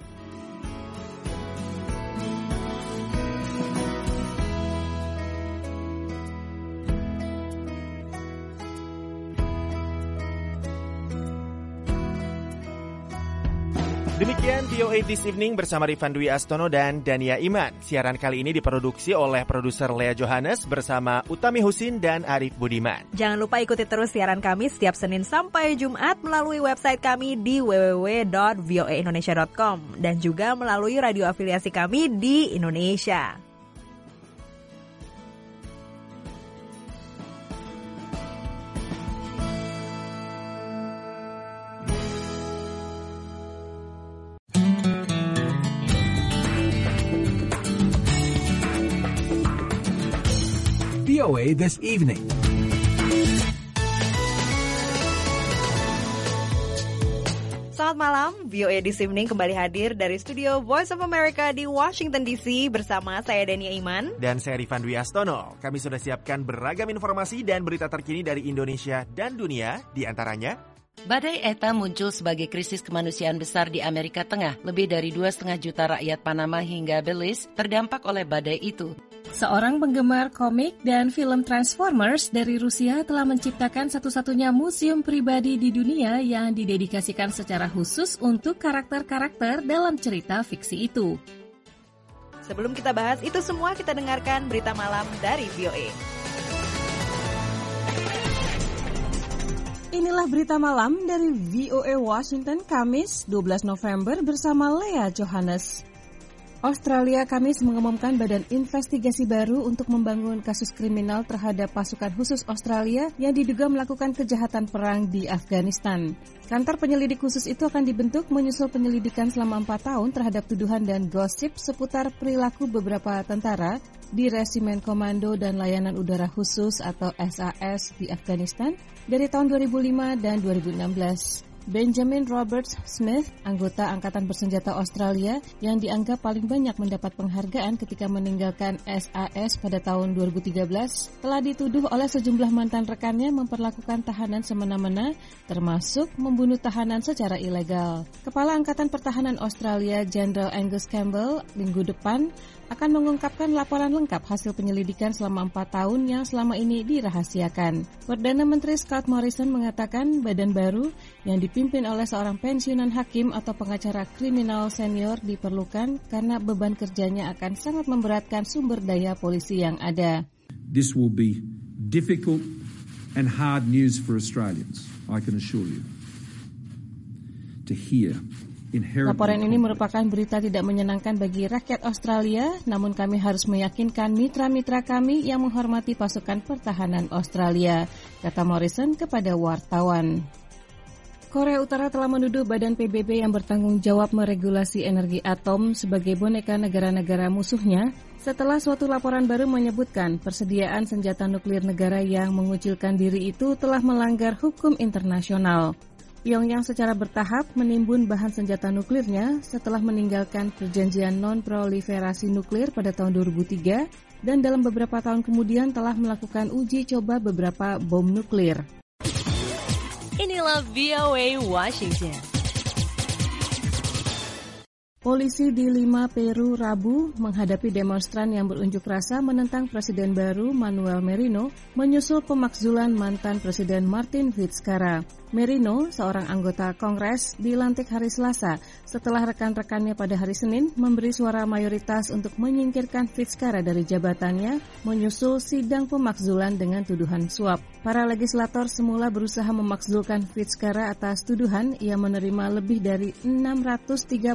Demikian VOA This Evening bersama Rifan Dwi Astono dan Dania Iman. Siaran kali ini diproduksi oleh produser Lea Johannes bersama Utami Husin dan Arif Budiman. Jangan lupa ikuti terus siaran kami setiap Senin sampai Jumat melalui website kami di www.voaindonesia.com dan juga melalui radio afiliasi kami di Indonesia. VOA This Evening. Selamat malam, VOA This Evening kembali hadir dari studio Voice of America di Washington DC bersama saya Dania Iman. Dan saya Rifan Dwi Astono. Kami sudah siapkan beragam informasi dan berita terkini dari Indonesia dan dunia, di antaranya Badai Eta muncul sebagai krisis kemanusiaan besar di Amerika Tengah. Lebih dari 2,5 juta rakyat Panama hingga Belize terdampak oleh badai itu. Seorang penggemar komik dan film Transformers dari Rusia telah menciptakan satu-satunya museum pribadi di dunia yang didedikasikan secara khusus untuk karakter-karakter dalam cerita fiksi itu. Sebelum kita bahas itu semua, kita dengarkan berita malam dari VOA. Inilah berita malam dari VOA Washington, Kamis 12 November bersama Lea Johannes. Australia Kamis mengumumkan badan investigasi baru untuk membangun kasus kriminal terhadap pasukan khusus Australia yang diduga melakukan kejahatan perang di Afghanistan. Kantor penyelidik khusus itu akan dibentuk menyusul penyelidikan selama 4 tahun terhadap tuduhan dan gosip seputar perilaku beberapa tentara di Resimen Komando dan Layanan Udara Khusus atau SAS di Afghanistan dari tahun 2005 dan 2016. Benjamin Roberts Smith, anggota Angkatan Bersenjata Australia yang dianggap paling banyak mendapat penghargaan ketika meninggalkan SAS pada tahun 2013, telah dituduh oleh sejumlah mantan rekannya memperlakukan tahanan semena-mena, termasuk membunuh tahanan secara ilegal. Kepala Angkatan Pertahanan Australia, Jenderal Angus Campbell, minggu depan akan mengungkapkan laporan lengkap hasil penyelidikan selama 4 tahun yang selama ini dirahasiakan. Perdana Menteri Scott Morrison mengatakan badan baru yang dipimpin oleh seorang pensiunan hakim atau pengacara kriminal senior diperlukan karena beban kerjanya akan sangat memberatkan sumber daya polisi yang ada. This will be difficult and hard news for Australians, I can assure you. To hear. Laporan ini merupakan berita tidak menyenangkan bagi rakyat Australia, namun kami harus meyakinkan mitra-mitra kami yang menghormati pasukan pertahanan Australia, kata Morrison kepada wartawan. Korea Utara telah menuduh Badan PBB yang bertanggung jawab meregulasi energi atom sebagai boneka negara-negara musuhnya setelah suatu laporan baru menyebutkan persediaan senjata nuklir negara yang mengucilkan diri itu telah melanggar hukum internasional. Pyongyang secara bertahap menimbun bahan senjata nuklirnya setelah meninggalkan perjanjian non-proliferasi nuklir pada tahun 2003 dan dalam beberapa tahun kemudian telah melakukan uji coba beberapa bom nuklir. Inilah VOA Washington. Polisi di Lima, Peru, Rabu menghadapi demonstran yang berunjuk rasa menentang Presiden baru Manuel Merino menyusul pemakzulan mantan Presiden Martin Vizcarra. Merino, seorang anggota Kongres, dilantik hari Selasa setelah rekan-rekannya pada hari Senin memberi suara mayoritas untuk menyingkirkan Vizcarra dari jabatannya menyusul sidang pemakzulan dengan tuduhan suap. Para legislator semula berusaha memakzulkan Vizcarra atas tuduhan ia menerima lebih dari $630.000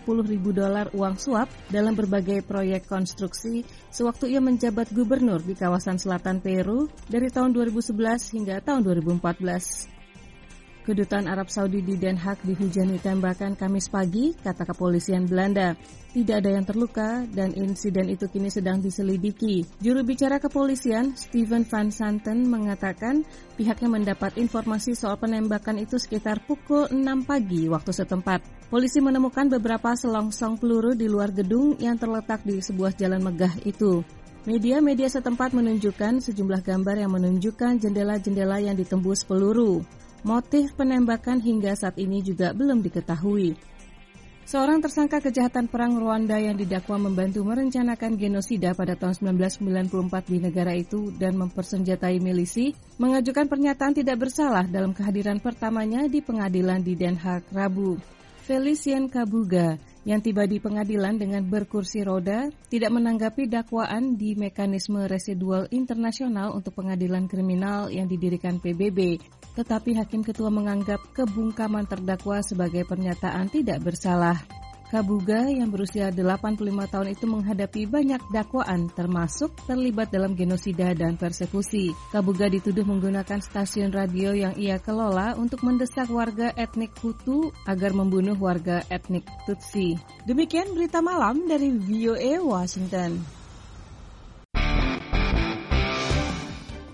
uang suap dalam berbagai proyek konstruksi sewaktu ia menjabat gubernur di kawasan selatan Peru dari tahun 2011 hingga tahun 2014. Kedutaan Arab Saudi di Den Haag dihujani tembakan Kamis pagi, kata kepolisian Belanda. Tidak ada yang terluka dan insiden itu kini sedang diselidiki. Juru bicara kepolisian, Steven Van Santen, mengatakan pihaknya mendapat informasi soal penembakan itu sekitar pukul 6 pagi waktu setempat. Polisi menemukan beberapa selongsong peluru di luar gedung yang terletak di sebuah jalan megah itu. Media-media setempat menunjukkan sejumlah gambar yang menunjukkan jendela-jendela yang ditembus peluru. Motif penembakan hingga saat ini juga belum diketahui. Seorang tersangka kejahatan perang Rwanda yang didakwa membantu merencanakan genosida pada tahun 1994 di negara itu dan mempersenjatai milisi, mengajukan pernyataan tidak bersalah dalam kehadiran pertamanya di pengadilan di Den Haag Rabu. Felicien Kabuga yang tiba di pengadilan dengan berkursi roda tidak menanggapi dakwaan di mekanisme residual internasional untuk pengadilan kriminal yang didirikan PBB, tetapi Hakim Ketua menganggap kebungkaman terdakwa sebagai pernyataan tidak bersalah. Kabuga yang berusia 85 tahun itu menghadapi banyak dakwaan termasuk terlibat dalam genosida dan persekusi. Kabuga dituduh menggunakan stasiun radio yang ia kelola untuk mendesak warga etnik Hutu agar membunuh warga etnik Tutsi. Demikian berita malam dari VOA Washington.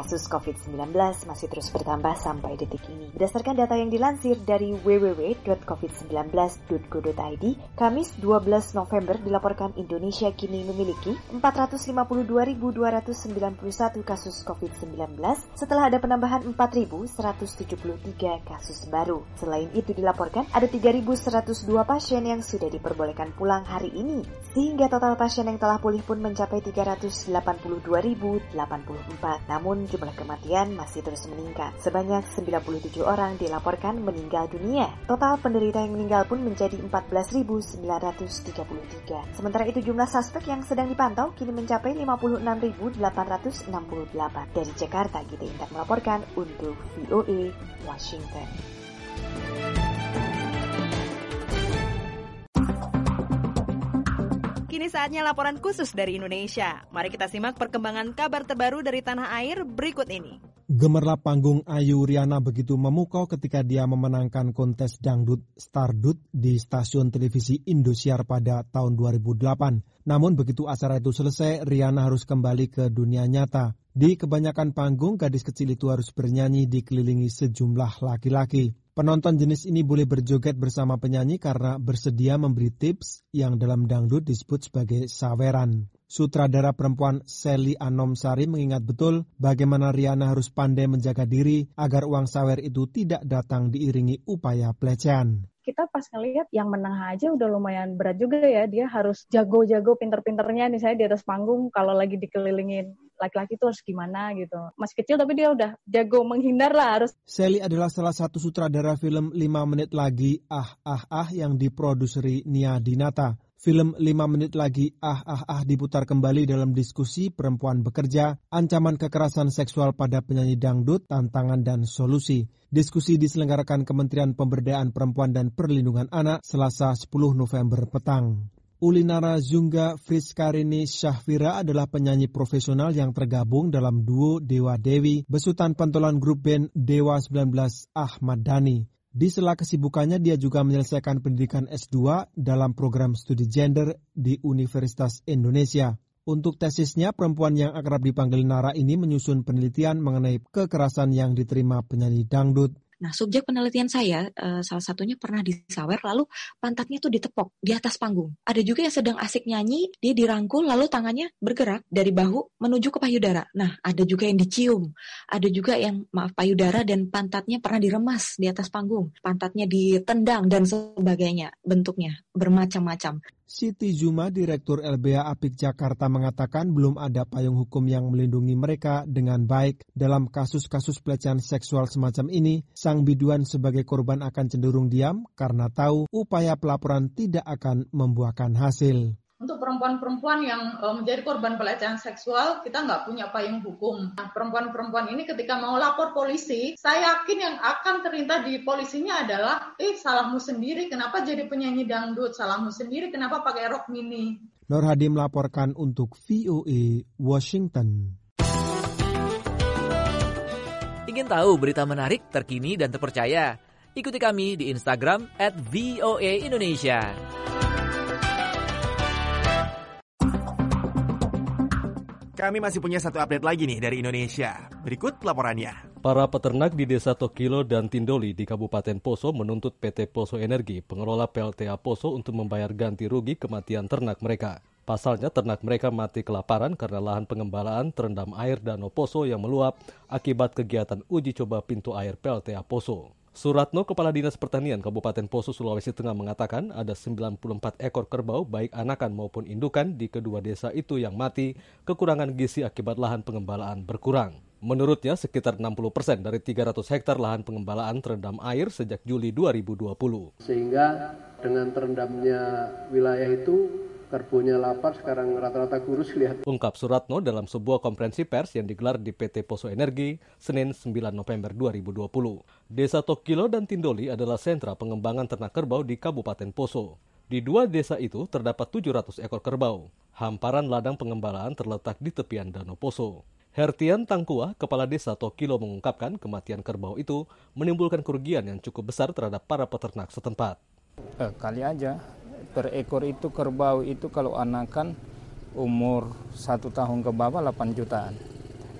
kasus COVID-19 masih terus bertambah sampai detik ini. Berdasarkan data yang dilansir dari www.covid19.go.id, Kamis 12 November dilaporkan Indonesia kini memiliki 452.291 kasus COVID-19 setelah ada penambahan 4.173 kasus baru. Selain itu dilaporkan ada 3.102 pasien yang sudah diperbolehkan pulang hari ini, sehingga total pasien yang telah pulih pun mencapai 382.084. Namun jumlah kematian masih terus meningkat. Sebanyak 97 orang dilaporkan meninggal dunia. Total penderita yang meninggal pun menjadi 14.933. Sementara itu jumlah suspek yang sedang dipantau kini mencapai 56.868. Dari Jakarta, Gita Indah melaporkan untuk VOA Washington. Kini saatnya laporan khusus dari Indonesia. Mari kita simak perkembangan kabar terbaru dari tanah air berikut ini. Gemerlap panggung Ayu Riana begitu memukau ketika dia memenangkan kontes dangdut Stardut di stasiun televisi Indosiar pada tahun 2008. Namun begitu acara itu selesai, Riana harus kembali ke dunia nyata. Di kebanyakan panggung, gadis kecil itu harus bernyanyi dikelilingi sejumlah laki-laki. Penonton jenis ini boleh berjoget bersama penyanyi karena bersedia memberi tips yang dalam dangdut disebut sebagai saweran. Sutradara perempuan Sally Anomsari mengingat betul bagaimana Riana harus pandai menjaga diri agar uang sawer itu tidak datang diiringi upaya pelecehan. Kita pas ngelihat yang menang aja udah lumayan berat juga ya. Dia harus jago-jago pinter-pinternya misalnya di atas panggung kalau lagi dikelilingin laki-laki itu harus gimana gitu. Masih kecil tapi dia udah jago menghindar lah harus. Sally adalah salah satu sutradara film 5 menit lagi yang diproduseri Nia Dinata. Film 5 menit lagi diputar kembali dalam diskusi perempuan bekerja, ancaman kekerasan seksual pada penyanyi dangdut, tantangan dan solusi. Diskusi diselenggarakan Kementerian Pemberdayaan Perempuan dan Perlindungan Anak Selasa 10 November petang. Ulinara Zunga Friskarini Syahfira adalah penyanyi profesional yang tergabung dalam duo Dewa Dewi besutan pentolan grup band Dewa 19 Ahmad Dhani. Di sela kesibukannya dia juga menyelesaikan pendidikan S2 dalam program studi gender di Universitas Indonesia. Untuk tesisnya, perempuan yang akrab dipanggil Nara ini menyusun penelitian mengenai kekerasan yang diterima penyanyi dangdut. Nah, subjek penelitian saya salah satunya pernah disawer lalu pantatnya tuh ditepok di atas panggung. Ada juga yang sedang asik nyanyi, dia dirangkul lalu tangannya bergerak dari bahu menuju ke payudara. Nah, ada juga yang dicium. Ada juga yang payudara dan pantatnya pernah diremas di atas panggung. Pantatnya ditendang dan sebagainya. Bentuknya bermacam-macam. Siti Zuma, Direktur LBH Apik Jakarta mengatakan belum ada payung hukum yang melindungi mereka dengan baik. Dalam kasus-kasus pelecehan seksual semacam ini, sang biduan sebagai korban akan cenderung diam karena tahu upaya pelaporan tidak akan membuahkan hasil. Untuk perempuan-perempuan yang menjadi korban pelecehan seksual, kita nggak punya payung hukum. Nah, perempuan-perempuan ini ketika mau lapor polisi, saya yakin yang akan terlintas di polisinya adalah, salahmu sendiri, kenapa jadi penyanyi dangdut? Salahmu sendiri, kenapa pakai rok mini? Nur Hadi melaporkan untuk VOA Washington. Ingin tahu berita menarik, terkini, dan terpercaya? Ikuti kami di Instagram @VOA_Indonesia. Kami masih punya satu update lagi nih dari Indonesia. Berikut laporannya. Para peternak di Desa Tokilo dan Tindoli di Kabupaten Poso menuntut PT Poso Energi, pengelola PLTA Poso, untuk membayar ganti rugi kematian ternak mereka. Pasalnya ternak mereka mati kelaparan karena lahan pengembalaan terendam air Danau Poso yang meluap akibat kegiatan uji coba pintu air PLTA Poso. Suratno, Kepala Dinas Pertanian Kabupaten Poso, Sulawesi Tengah mengatakan ada 94 ekor kerbau baik anakan maupun indukan di kedua desa itu yang mati kekurangan gizi akibat lahan pengembalaan berkurang. Menurutnya sekitar 60% dari 300 hektar lahan pengembalaan terendam air sejak Juli 2020. Sehingga dengan terendamnya wilayah itu, kerbunya lapar, sekarang rata-rata kurus lihat. Ungkap Suratno dalam sebuah konferensi pers yang digelar di PT Poso Energi, Senin 9 November 2020. Desa Tokilo dan Tindoli adalah sentra pengembangan ternak kerbau di Kabupaten Poso. Di dua desa itu terdapat 700 ekor kerbau. Hamparan ladang pengembalaan terletak di tepian Danau Poso. Hertian Tangkuah, Kepala Desa Tokilo, mengungkapkan kematian kerbau itu menimbulkan kerugian yang cukup besar terhadap para peternak setempat. Kali aja. Per ekor itu kerbau itu kalau anakan umur 1 tahun ke bawah 8 jutaan.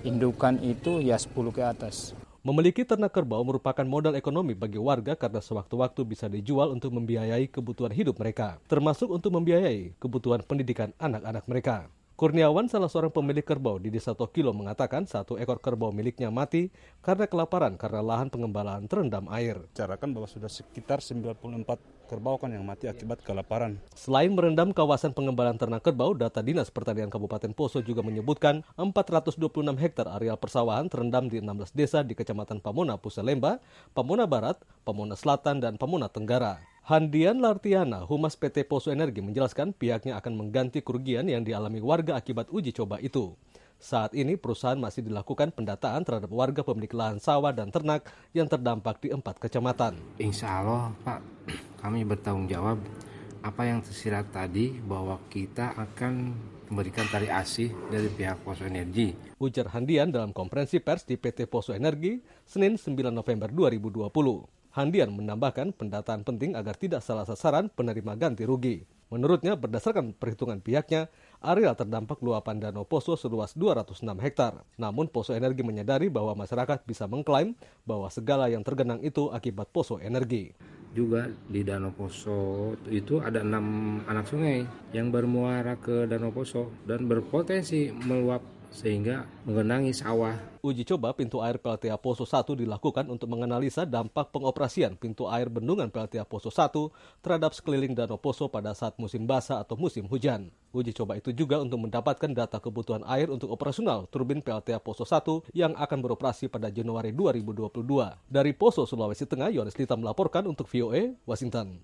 indukan itu ya 10 ke atas. Memiliki ternak kerbau merupakan modal ekonomi bagi warga karena sewaktu-waktu bisa dijual untuk membiayai kebutuhan hidup mereka, termasuk untuk membiayai kebutuhan pendidikan anak-anak mereka. Kurniawan, salah seorang pemilik kerbau di Desa Tokilo, mengatakan 1 ekor kerbau miliknya mati karena kelaparan karena lahan pengembalaan terendam air. Bicarakan bahwa sudah sekitar 94 kerbau kan yang mati akibat kelaparan. Selain merendam kawasan pengembalaan ternak kerbau, data Dinas Pertanian Kabupaten Poso juga menyebutkan 426 hektar areal persawahan terendam di 16 desa di Kecamatan Pamona, Pusalemba, Pamona Barat, Pamona Selatan, dan Pamona Tenggara. Handian Lartiana, Humas PT Poso Energi, menjelaskan pihaknya akan mengganti kerugian yang dialami warga akibat uji coba itu. Saat ini perusahaan masih dilakukan pendataan terhadap warga pemilik lahan sawah dan ternak yang terdampak di 4 kecamatan. Insya Allah Pak, kami bertanggung jawab apa yang tersirat tadi bahwa kita akan memberikan tali asih dari pihak Poso Energi. Ujar Handian dalam konferensi pers di PT Poso Energi, Senin 9 November 2020. Handian menambahkan pendataan penting agar tidak salah sasaran penerima ganti rugi. Menurutnya, berdasarkan perhitungan pihaknya, areal terdampak luapan Danau Poso seluas 206 hektar. Namun Poso Energi menyadari bahwa masyarakat bisa mengklaim bahwa segala yang tergenang itu akibat Poso Energi. Juga di Danau Poso itu ada 6 anak sungai yang bermuara ke Danau Poso dan berpotensi meluap sehingga menggenangi sawah. Uji coba pintu air PLTA Poso 1 dilakukan untuk menganalisa dampak pengoperasian pintu air bendungan PLTA Poso 1 terhadap sekeliling Danau Poso pada saat musim basah atau musim hujan. Uji coba itu juga untuk mendapatkan data kebutuhan air untuk operasional turbin PLTA Poso 1 yang akan beroperasi pada Januari 2022. Dari Poso, Sulawesi Tengah, Yohanes Lita melaporkan untuk VOA, Washington.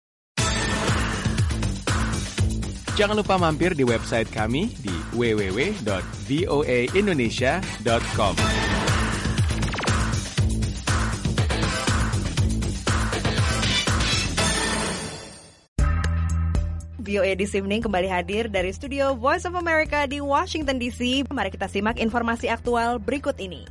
Jangan lupa mampir di website kami di www.voaindonesia.com. VOA This Evening kembali hadir dari studio Voice of America di Washington DC. Mari kita simak informasi aktual berikut ini.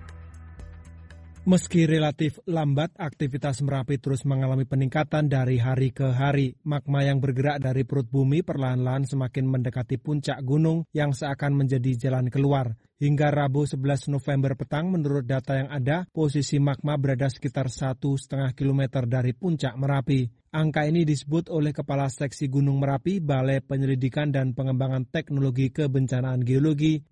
Meski relatif lambat, aktivitas Merapi terus mengalami peningkatan dari hari ke hari. Magma yang bergerak dari perut bumi perlahan-lahan semakin mendekati puncak gunung yang seakan menjadi jalan keluar. Hingga Rabu 11 November petang, menurut data yang ada, posisi magma berada sekitar 1,5 km dari puncak Merapi. Angka ini disebut oleh Kepala Seksi Gunung Merapi, Balai Penyelidikan dan Pengembangan Teknologi Kebencanaan Geologi,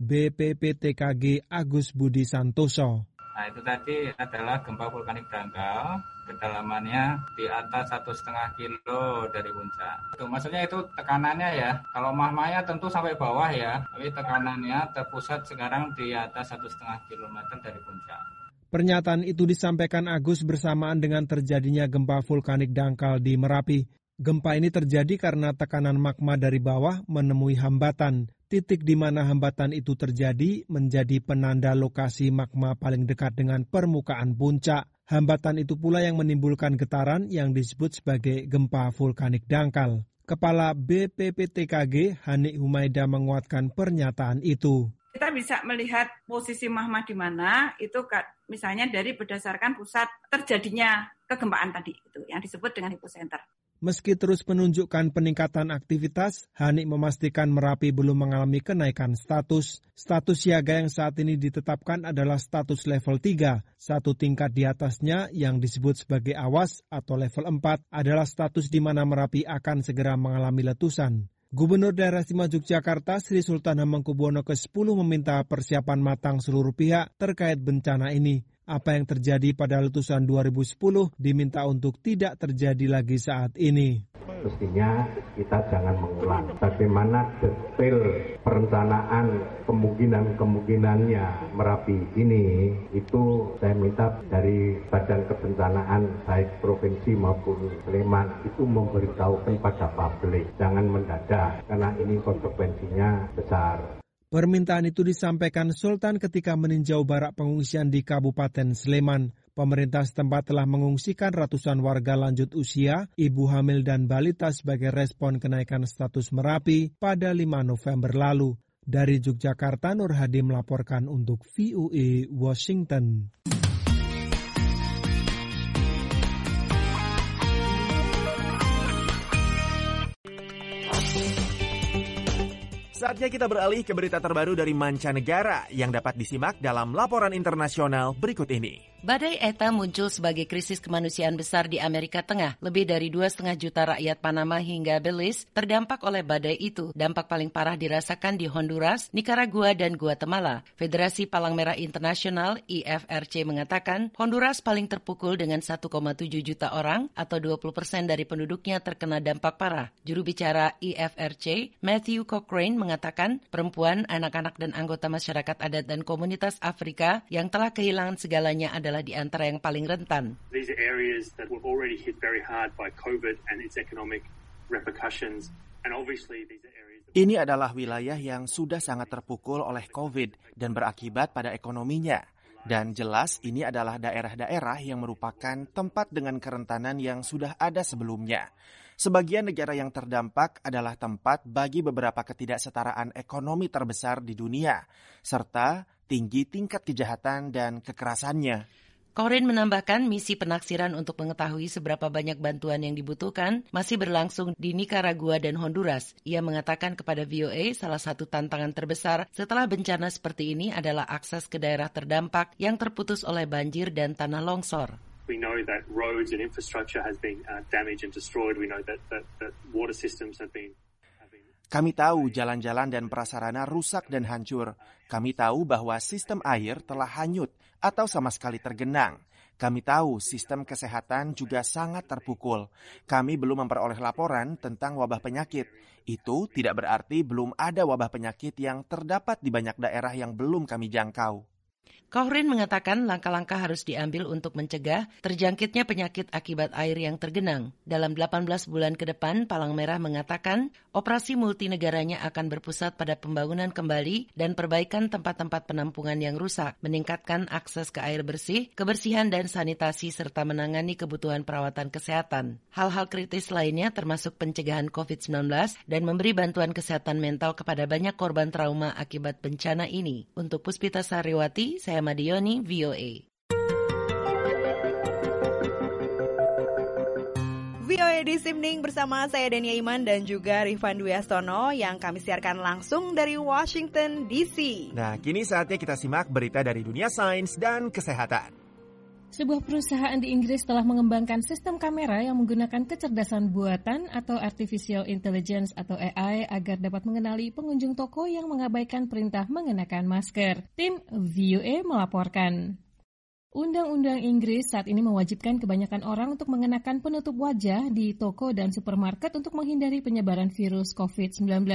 BPPTKG, Agus Budi Santoso. Nah, itu tadi adalah gempa vulkanik dangkal, kedalamannya di atas 1,5 kilo dari puncak. Itu maksudnya itu tekanannya ya. Kalau magmanya tentu sampai bawah ya, tapi tekanannya terpusat sekarang di atas 1,5 kilometer dari puncak. Pernyataan itu disampaikan Agus bersamaan dengan terjadinya gempa vulkanik dangkal di Merapi. Gempa ini terjadi karena tekanan magma dari bawah menemui hambatan. Titik di mana hambatan itu terjadi menjadi penanda lokasi magma paling dekat dengan permukaan puncak. Hambatan itu pula yang menimbulkan getaran yang disebut sebagai gempa vulkanik dangkal. Kepala BPPTKG, Hani Humaida, menguatkan pernyataan itu. Kita bisa melihat posisi magma di mana, itu misalnya dari berdasarkan pusat terjadinya kegempaan tadi, itu yang disebut dengan epicenter. Meski terus menunjukkan peningkatan aktivitas, Hani memastikan Merapi belum mengalami kenaikan status. Status siaga yang saat ini ditetapkan adalah status level 3. Satu tingkat di atasnya yang disebut sebagai awas atau level 4 adalah status di mana Merapi akan segera mengalami letusan. Gubernur Daerah Istimewa Yogyakarta Sri Sultan Hamengkubuwono ke-10 meminta persiapan matang seluruh pihak terkait bencana ini. Apa yang terjadi pada letusan 2010 diminta untuk tidak terjadi lagi saat ini. Mestinya kita jangan mengulang bagaimana detail perencanaan kemungkinannya Merapi ini, itu saya minta dari Badan Kebencanaan baik provinsi maupun Sleman itu memberitahukan pada publik, jangan mendadak karena ini konsekuensinya besar. Permintaan itu disampaikan Sultan ketika meninjau barak pengungsian di Kabupaten Sleman. Pemerintah setempat telah mengungsikan ratusan warga lanjut usia, ibu hamil dan balita sebagai respon kenaikan status Merapi pada 5 November lalu. Dari Yogyakarta, Nur Hadi melaporkan untuk VOA Washington. Saatnya kita beralih ke berita terbaru dari mancanegara yang dapat disimak dalam laporan internasional berikut ini. Badai Eta muncul sebagai krisis kemanusiaan besar di Amerika Tengah. Lebih dari 2,5 juta rakyat Panama hingga Belize terdampak oleh badai itu. Dampak paling parah dirasakan di Honduras, Nicaragua, dan Guatemala. Federasi Palang Merah Internasional IFRC mengatakan Honduras paling terpukul dengan 1,7 juta orang atau 20% dari penduduknya terkena dampak parah. Juru bicara IFRC, Matthew Cochrane, mengatakan perempuan, anak-anak, dan anggota masyarakat adat dan komunitas Afrika yang telah kehilangan segalanya adalah di antara yang paling rentan. These are areas that were already hit very hard by COVID and its economic repercussions, and obviously these are areas. Ini adalah wilayah yang sudah sangat terpukul oleh COVID dan berakibat pada ekonominya. Dan jelas ini adalah daerah-daerah yang merupakan tempat dengan kerentanan yang sudah ada sebelumnya. Sebagian negara yang terdampak adalah tempat bagi beberapa ketidaksetaraan ekonomi terbesar di dunia, serta tinggi tingkat kejahatan dan kekerasannya. Corin menambahkan misi penaksiran untuk mengetahui seberapa banyak bantuan yang dibutuhkan masih berlangsung di Nicaragua dan Honduras. Ia mengatakan kepada VOA salah satu tantangan terbesar setelah bencana seperti ini adalah akses ke daerah terdampak yang terputus oleh banjir dan tanah longsor. We know that roads and infrastructure has been damaged and destroyed. We know that water systems have been. Kami tahu jalan-jalan dan prasarana rusak dan hancur. Kami tahu bahwa sistem air telah hanyut atau sama sekali tergenang. Kami tahu sistem kesehatan juga sangat terpukul. Kami belum memperoleh laporan tentang wabah penyakit. Itu tidak berarti belum ada wabah penyakit yang terdapat di banyak daerah yang belum kami jangkau. Corin mengatakan langkah-langkah harus diambil untuk mencegah terjangkitnya penyakit akibat air yang tergenang. Dalam 18 bulan ke depan, Palang Merah mengatakan operasi multinegaranya akan berpusat pada pembangunan kembali dan perbaikan tempat-tempat penampungan yang rusak, meningkatkan akses ke air bersih, kebersihan dan sanitasi, serta menangani kebutuhan perawatan kesehatan. Hal-hal kritis lainnya termasuk pencegahan COVID-19 dan memberi bantuan kesehatan mental kepada banyak korban trauma akibat bencana ini. Untuk Puspita Sariwati, saya Madioni, VOA. VOA This Evening bersama saya Dania Iman dan juga Rifan Dwi Astono yang kami siarkan langsung dari Washington, D.C. Nah, kini saatnya kita simak berita dari dunia sains dan kesehatan. Sebuah perusahaan di Inggris telah mengembangkan sistem kamera yang menggunakan kecerdasan buatan atau Artificial Intelligence atau AI agar dapat mengenali pengunjung toko yang mengabaikan perintah mengenakan masker. Tim VOA melaporkan. Undang-undang Inggris saat ini mewajibkan kebanyakan orang untuk mengenakan penutup wajah di toko dan supermarket untuk menghindari penyebaran virus COVID-19.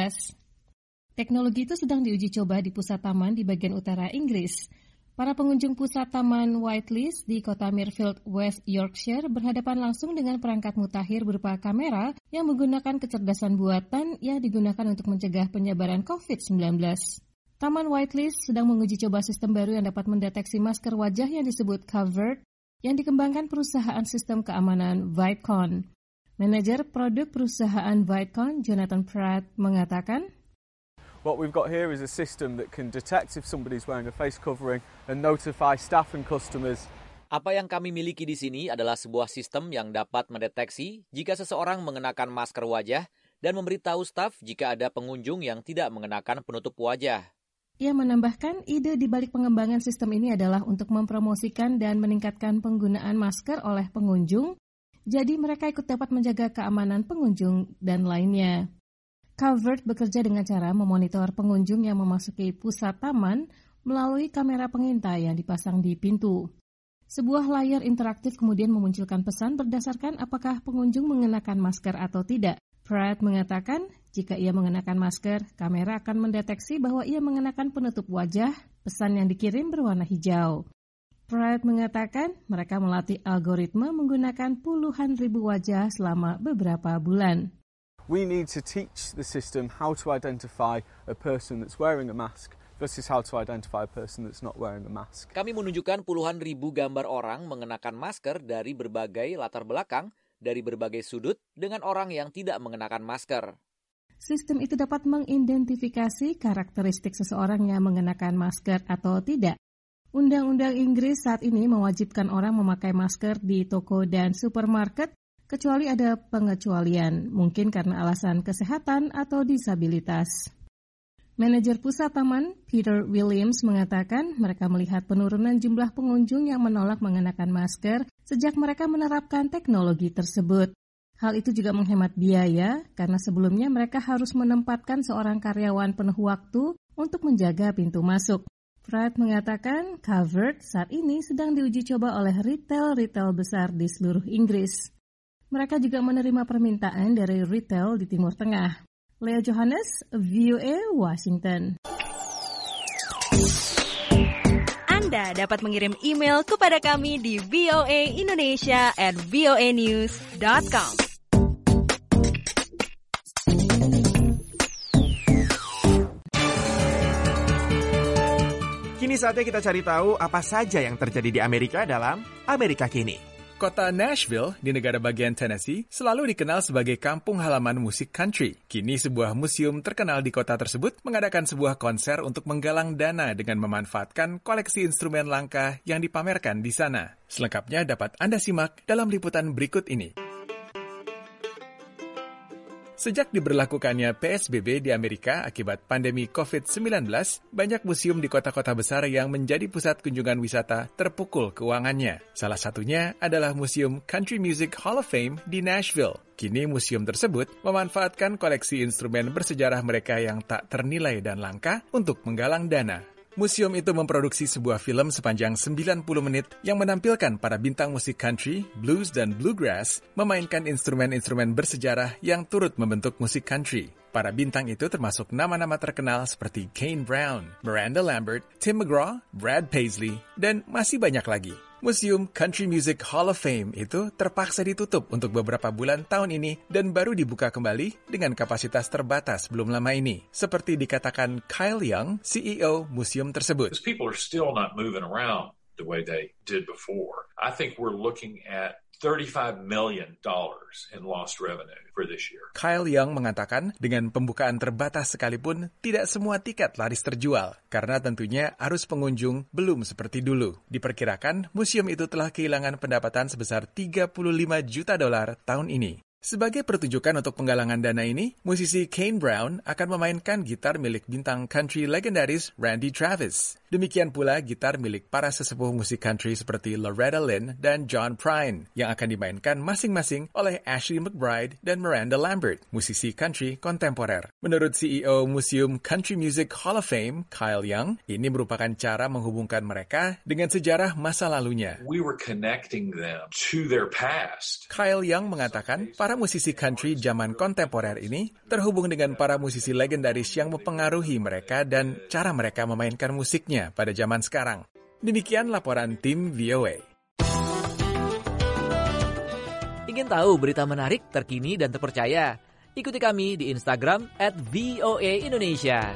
Teknologi itu sedang diuji coba di pusat taman di bagian utara Inggris. Para pengunjung pusat Taman Whitelist di kota Mirfield, West Yorkshire berhadapan langsung dengan perangkat mutakhir berupa kamera yang menggunakan kecerdasan buatan yang digunakan untuk mencegah penyebaran COVID-19. Taman Whitelist sedang menguji coba sistem baru yang dapat mendeteksi masker wajah yang disebut Covered yang dikembangkan perusahaan sistem keamanan Vitecon. Manajer produk perusahaan Vitecon, Jonathan Pratt, mengatakan, What we've got here is a system that can detect if somebody's wearing a face covering and notify staff and customers. Apa yang kami miliki di sini adalah sebuah sistem yang dapat mendeteksi jika seseorang mengenakan masker wajah dan memberitahu staf jika ada pengunjung yang tidak mengenakan penutup wajah. Ia menambahkan ide di balik pengembangan sistem ini adalah untuk mempromosikan dan meningkatkan penggunaan masker oleh pengunjung, jadi mereka ikut dapat menjaga keamanan pengunjung dan lainnya. Covered bekerja dengan cara memonitor pengunjung yang memasuki pusat taman melalui kamera pengintai yang dipasang di pintu. Sebuah layar interaktif kemudian memunculkan pesan berdasarkan apakah pengunjung mengenakan masker atau tidak. Pratt mengatakan, jika ia mengenakan masker, kamera akan mendeteksi bahwa ia mengenakan penutup wajah. Pesan yang dikirim berwarna hijau. Pratt mengatakan mereka melatih algoritma menggunakan puluhan ribu wajah selama beberapa bulan. We need to teach the system how to identify a person that's wearing a mask versus how to identify a person that's not wearing a mask. Kami menunjukkan puluhan ribu gambar orang mengenakan masker dari berbagai latar belakang, dari berbagai sudut, dengan orang yang tidak mengenakan masker. Sistem itu dapat mengidentifikasi karakteristik seseorang yang mengenakan masker atau tidak. Undang-undang Inggris saat ini mewajibkan orang memakai masker di toko dan supermarket, kecuali ada pengecualian, mungkin karena alasan kesehatan atau disabilitas. Manajer pusat taman, Peter Williams, mengatakan mereka melihat penurunan jumlah pengunjung yang menolak mengenakan masker sejak mereka menerapkan teknologi tersebut. Hal itu juga menghemat biaya karena sebelumnya mereka harus menempatkan seorang karyawan penuh waktu untuk menjaga pintu masuk. Fred mengatakan Covered saat ini sedang diuji coba oleh retail besar di seluruh Inggris. Mereka juga menerima permintaan dari retail di Timur Tengah. Lea Johannes, VOA, Washington. Anda dapat mengirim email kepada kami di voaindonesia@voanews.com. Kini saatnya kita cari tahu apa saja yang terjadi di Amerika dalam Amerika Kini. Kota Nashville di negara bagian Tennessee selalu dikenal sebagai kampung halaman musik country. Kini sebuah museum terkenal di kota tersebut mengadakan sebuah konser untuk menggalang dana dengan memanfaatkan koleksi instrumen langka yang dipamerkan di sana. Selengkapnya dapat Anda simak dalam liputan berikut ini. Sejak diberlakukannya PSBB di Amerika akibat pandemi COVID-19, banyak museum di kota-kota besar yang menjadi pusat kunjungan wisata terpukul keuangannya. Salah satunya adalah Museum Country Music Hall of Fame di Nashville. Kini museum tersebut memanfaatkan koleksi instrumen bersejarah mereka yang tak ternilai dan langka untuk menggalang dana. Museum itu memproduksi sebuah film sepanjang 90 menit yang menampilkan para bintang musik country, blues, dan bluegrass memainkan instrumen-instrumen bersejarah yang turut membentuk musik country. Para bintang itu termasuk nama-nama terkenal seperti Kane Brown, Miranda Lambert, Tim McGraw, Brad Paisley, dan masih banyak lagi. Museum Country Music Hall of Fame itu terpaksa ditutup untuk beberapa bulan tahun ini dan baru dibuka kembali dengan kapasitas terbatas belum lama ini. Seperti dikatakan Kyle Young, CEO museum tersebut. People are still not moving around the way they did before. I think we're looking at $35 million in lost revenue for this year. Kyle Young mengatakan dengan pembukaan terbatas sekalipun tidak semua tiket laris terjual karena tentunya arus pengunjung belum seperti dulu. Diperkirakan museum itu telah kehilangan pendapatan sebesar $35 juta tahun ini. Sebagai pertunjukan untuk penggalangan dana ini, musisi Kane Brown akan memainkan gitar milik bintang country legendaris Randy Travis. Demikian pula gitar milik para sesepuh musik country seperti Loretta Lynn dan John Prine yang akan dimainkan masing-masing oleh Ashley McBryde dan Miranda Lambert, musisi country kontemporer. Menurut CEO Museum Country Music Hall of Fame, Kyle Young, ini merupakan cara menghubungkan mereka dengan sejarah masa lalunya. We were connecting them to their past. Kyle Young mengatakan para musisi country zaman kontemporer ini terhubung dengan para musisi legendaris yang mempengaruhi mereka dan cara mereka memainkan musiknya pada zaman sekarang. Demikian laporan tim VOA. Ingin tahu berita menarik, terkini, dan terpercaya? Ikuti kami di Instagram @voaindonesia.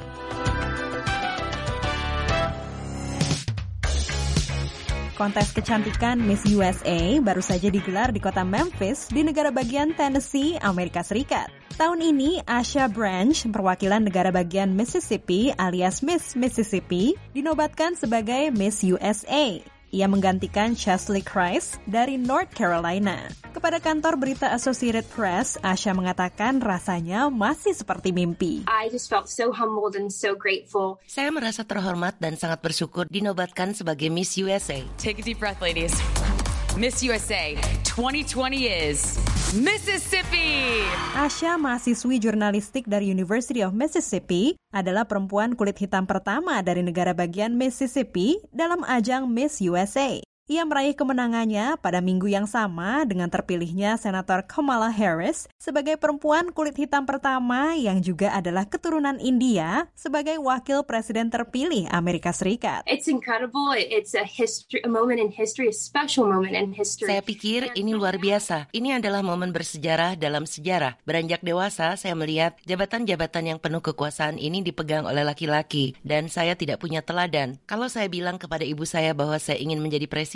Kontes kecantikan Miss USA baru saja digelar di kota Memphis di negara bagian Tennessee, Amerika Serikat. Tahun ini, Asha Branch, perwakilan negara bagian Mississippi alias Miss Mississippi, dinobatkan sebagai Miss USA. Ia menggantikan Chesley Christ dari North Carolina. Kepada kantor berita Associated Press, Asha mengatakan rasanya masih seperti mimpi. I just felt so humbled and so grateful. Saya merasa terhormat dan sangat bersyukur dinobatkan sebagai Miss USA. Take a deep breath, ladies. Miss USA 2020 is Mississippi. Asha, mahasiswi jurnalistik dari University of Mississippi, adalah perempuan kulit hitam pertama dari negara bagian Mississippi dalam ajang Miss USA. Ia meraih kemenangannya pada minggu yang sama dengan terpilihnya Senator Kamala Harris sebagai perempuan kulit hitam pertama yang juga adalah keturunan India sebagai wakil presiden terpilih Amerika Serikat. It's incredible. It's a moment in history, a special moment in history. Saya pikir ini luar biasa. Ini adalah momen bersejarah dalam sejarah. Beranjak dewasa, saya melihat jabatan-jabatan yang penuh kekuasaan ini dipegang oleh laki-laki dan saya tidak punya teladan. Kalau saya bilang kepada ibu saya bahwa saya ingin menjadi presiden,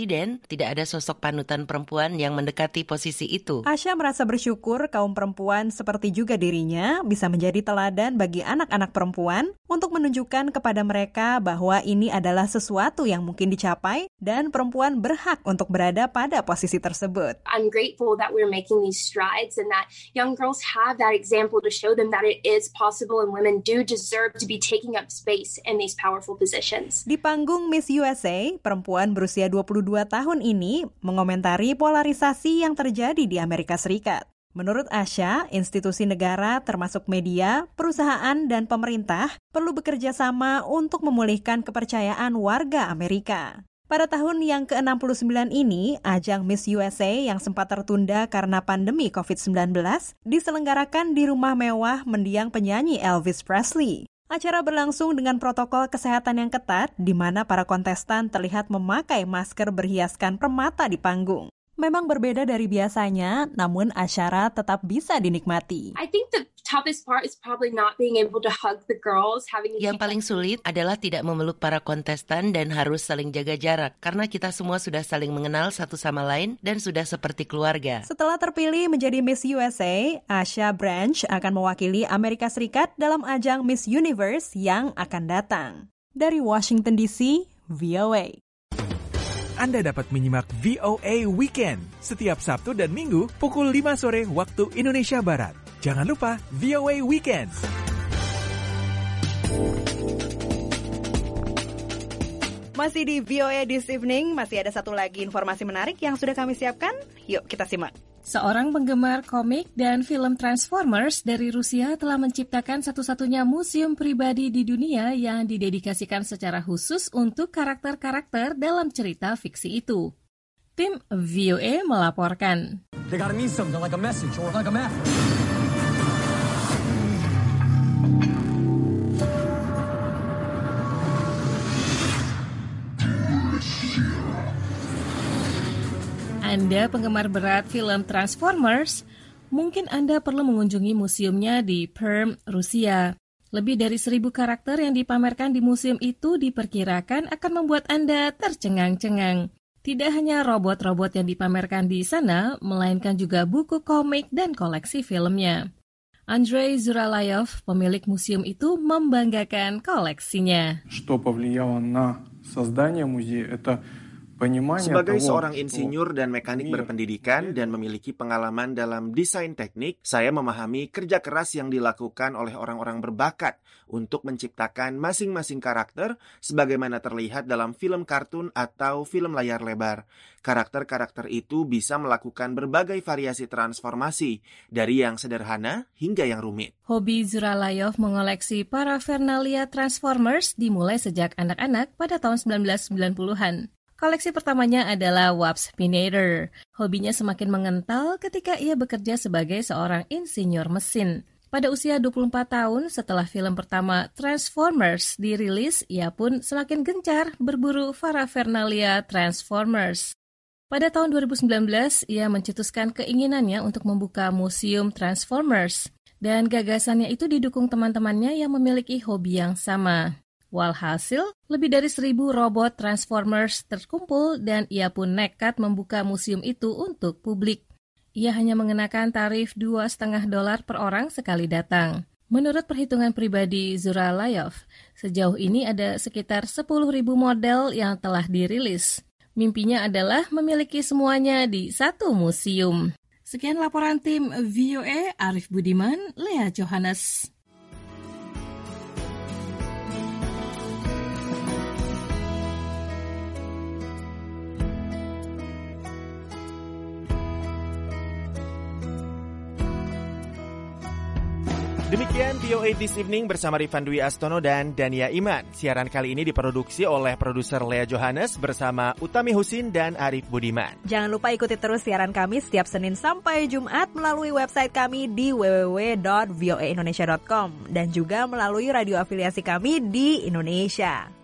presiden, tidak ada sosok panutan perempuan yang mendekati posisi itu. Asha merasa bersyukur kaum perempuan seperti juga dirinya bisa menjadi teladan bagi anak-anak perempuan untuk menunjukkan kepada mereka bahwa ini adalah sesuatu yang mungkin dicapai dan perempuan berhak untuk berada pada posisi tersebut. I'm grateful that we're making these strides and that young girls have that example to show them that it is possible and women do deserve to be taking up space in these powerful positions. Di panggung Miss USA, perempuan berusia 22 tahun ini mengomentari polarisasi yang terjadi di Amerika Serikat. Menurut Asha, institusi negara termasuk media, perusahaan, dan pemerintah perlu bekerja sama untuk memulihkan kepercayaan warga Amerika. Pada tahun yang ke-69 ini, ajang Miss USA yang sempat tertunda karena pandemi COVID-19 diselenggarakan di rumah mewah mendiang penyanyi Elvis Presley. Acara berlangsung dengan protokol kesehatan yang ketat, di mana para kontestan terlihat memakai masker berhiaskan permata di panggung. Memang berbeda dari biasanya, namun acara tetap bisa dinikmati. I think the toughest part is probably not being able to hug the girls. Yang paling sulit adalah tidak memeluk para kontestan dan harus saling jaga jarak, karena kita semua sudah saling mengenal satu sama lain dan sudah seperti keluarga. Setelah terpilih menjadi Miss USA, Asha Branch akan mewakili Amerika Serikat dalam ajang Miss Universe yang akan datang. Dari Washington DC, VOA. Anda dapat menyimak VOA Weekend setiap Sabtu dan Minggu pukul 5 sore waktu Indonesia Barat. Jangan lupa VOA Weekend. Masih di VOA This Evening, masih ada satu lagi informasi menarik yang sudah kami siapkan. Yuk kita simak. Seorang penggemar komik dan film Transformers dari Rusia telah menciptakan satu-satunya museum pribadi di dunia yang didedikasikan secara khusus untuk karakter-karakter dalam cerita fiksi itu. Tim VOA melaporkan. They gotta mean something like a message or like a map. Anda penggemar berat film Transformers, mungkin Anda perlu mengunjungi museumnya di Perm, Rusia. Lebih dari 1.000 karakter yang dipamerkan di museum itu diperkirakan akan membuat Anda tercengang-cengang. Tidak hanya robot-robot yang dipamerkan di sana, melainkan juga buku komik dan koleksi filmnya. Andrei Zuralayov, pemilik museum itu, membanggakan koleksinya. Что повлияло на создание музея, это Sebagai seorang insinyur dan mekanik berpendidikan dan memiliki pengalaman dalam desain teknik, saya memahami kerja keras yang dilakukan oleh orang-orang berbakat untuk menciptakan masing-masing karakter sebagaimana terlihat dalam film kartun atau film layar lebar. Karakter-karakter itu bisa melakukan berbagai variasi transformasi, dari yang sederhana hingga yang rumit. Hobi Zuralayov mengoleksi paraphernalia Transformers dimulai sejak anak-anak pada tahun 1990-an. Koleksi pertamanya adalah Warp Spinator. Hobinya semakin mengental ketika ia bekerja sebagai seorang insinyur mesin. Pada usia 24 tahun setelah film pertama Transformers dirilis, ia pun semakin gencar berburu paraphernalia Transformers. Pada tahun 2019, ia mencetuskan keinginannya untuk membuka museum Transformers. Dan gagasannya itu didukung teman-temannya yang memiliki hobi yang sama. Walhasil, lebih dari 1.000 robot Transformers terkumpul dan ia pun nekat membuka museum itu untuk publik. Ia hanya mengenakan tarif $2,5 per orang sekali datang. Menurut perhitungan pribadi Zuralayov, sejauh ini ada sekitar 10.000 model yang telah dirilis. Mimpinya adalah memiliki semuanya di satu museum. Sekian laporan tim VOA, Arif Budiman, Lea Johannes. Demikian VOA This Evening bersama Rifan Dwi Astono dan Dania Iman. Siaran kali ini diproduksi oleh produser Lea Johannes bersama Utami Husin dan Arif Budiman. Jangan lupa ikuti terus siaran kami setiap Senin sampai Jumat melalui website kami di www.voaindonesia.com dan juga melalui radio afiliasi kami di Indonesia.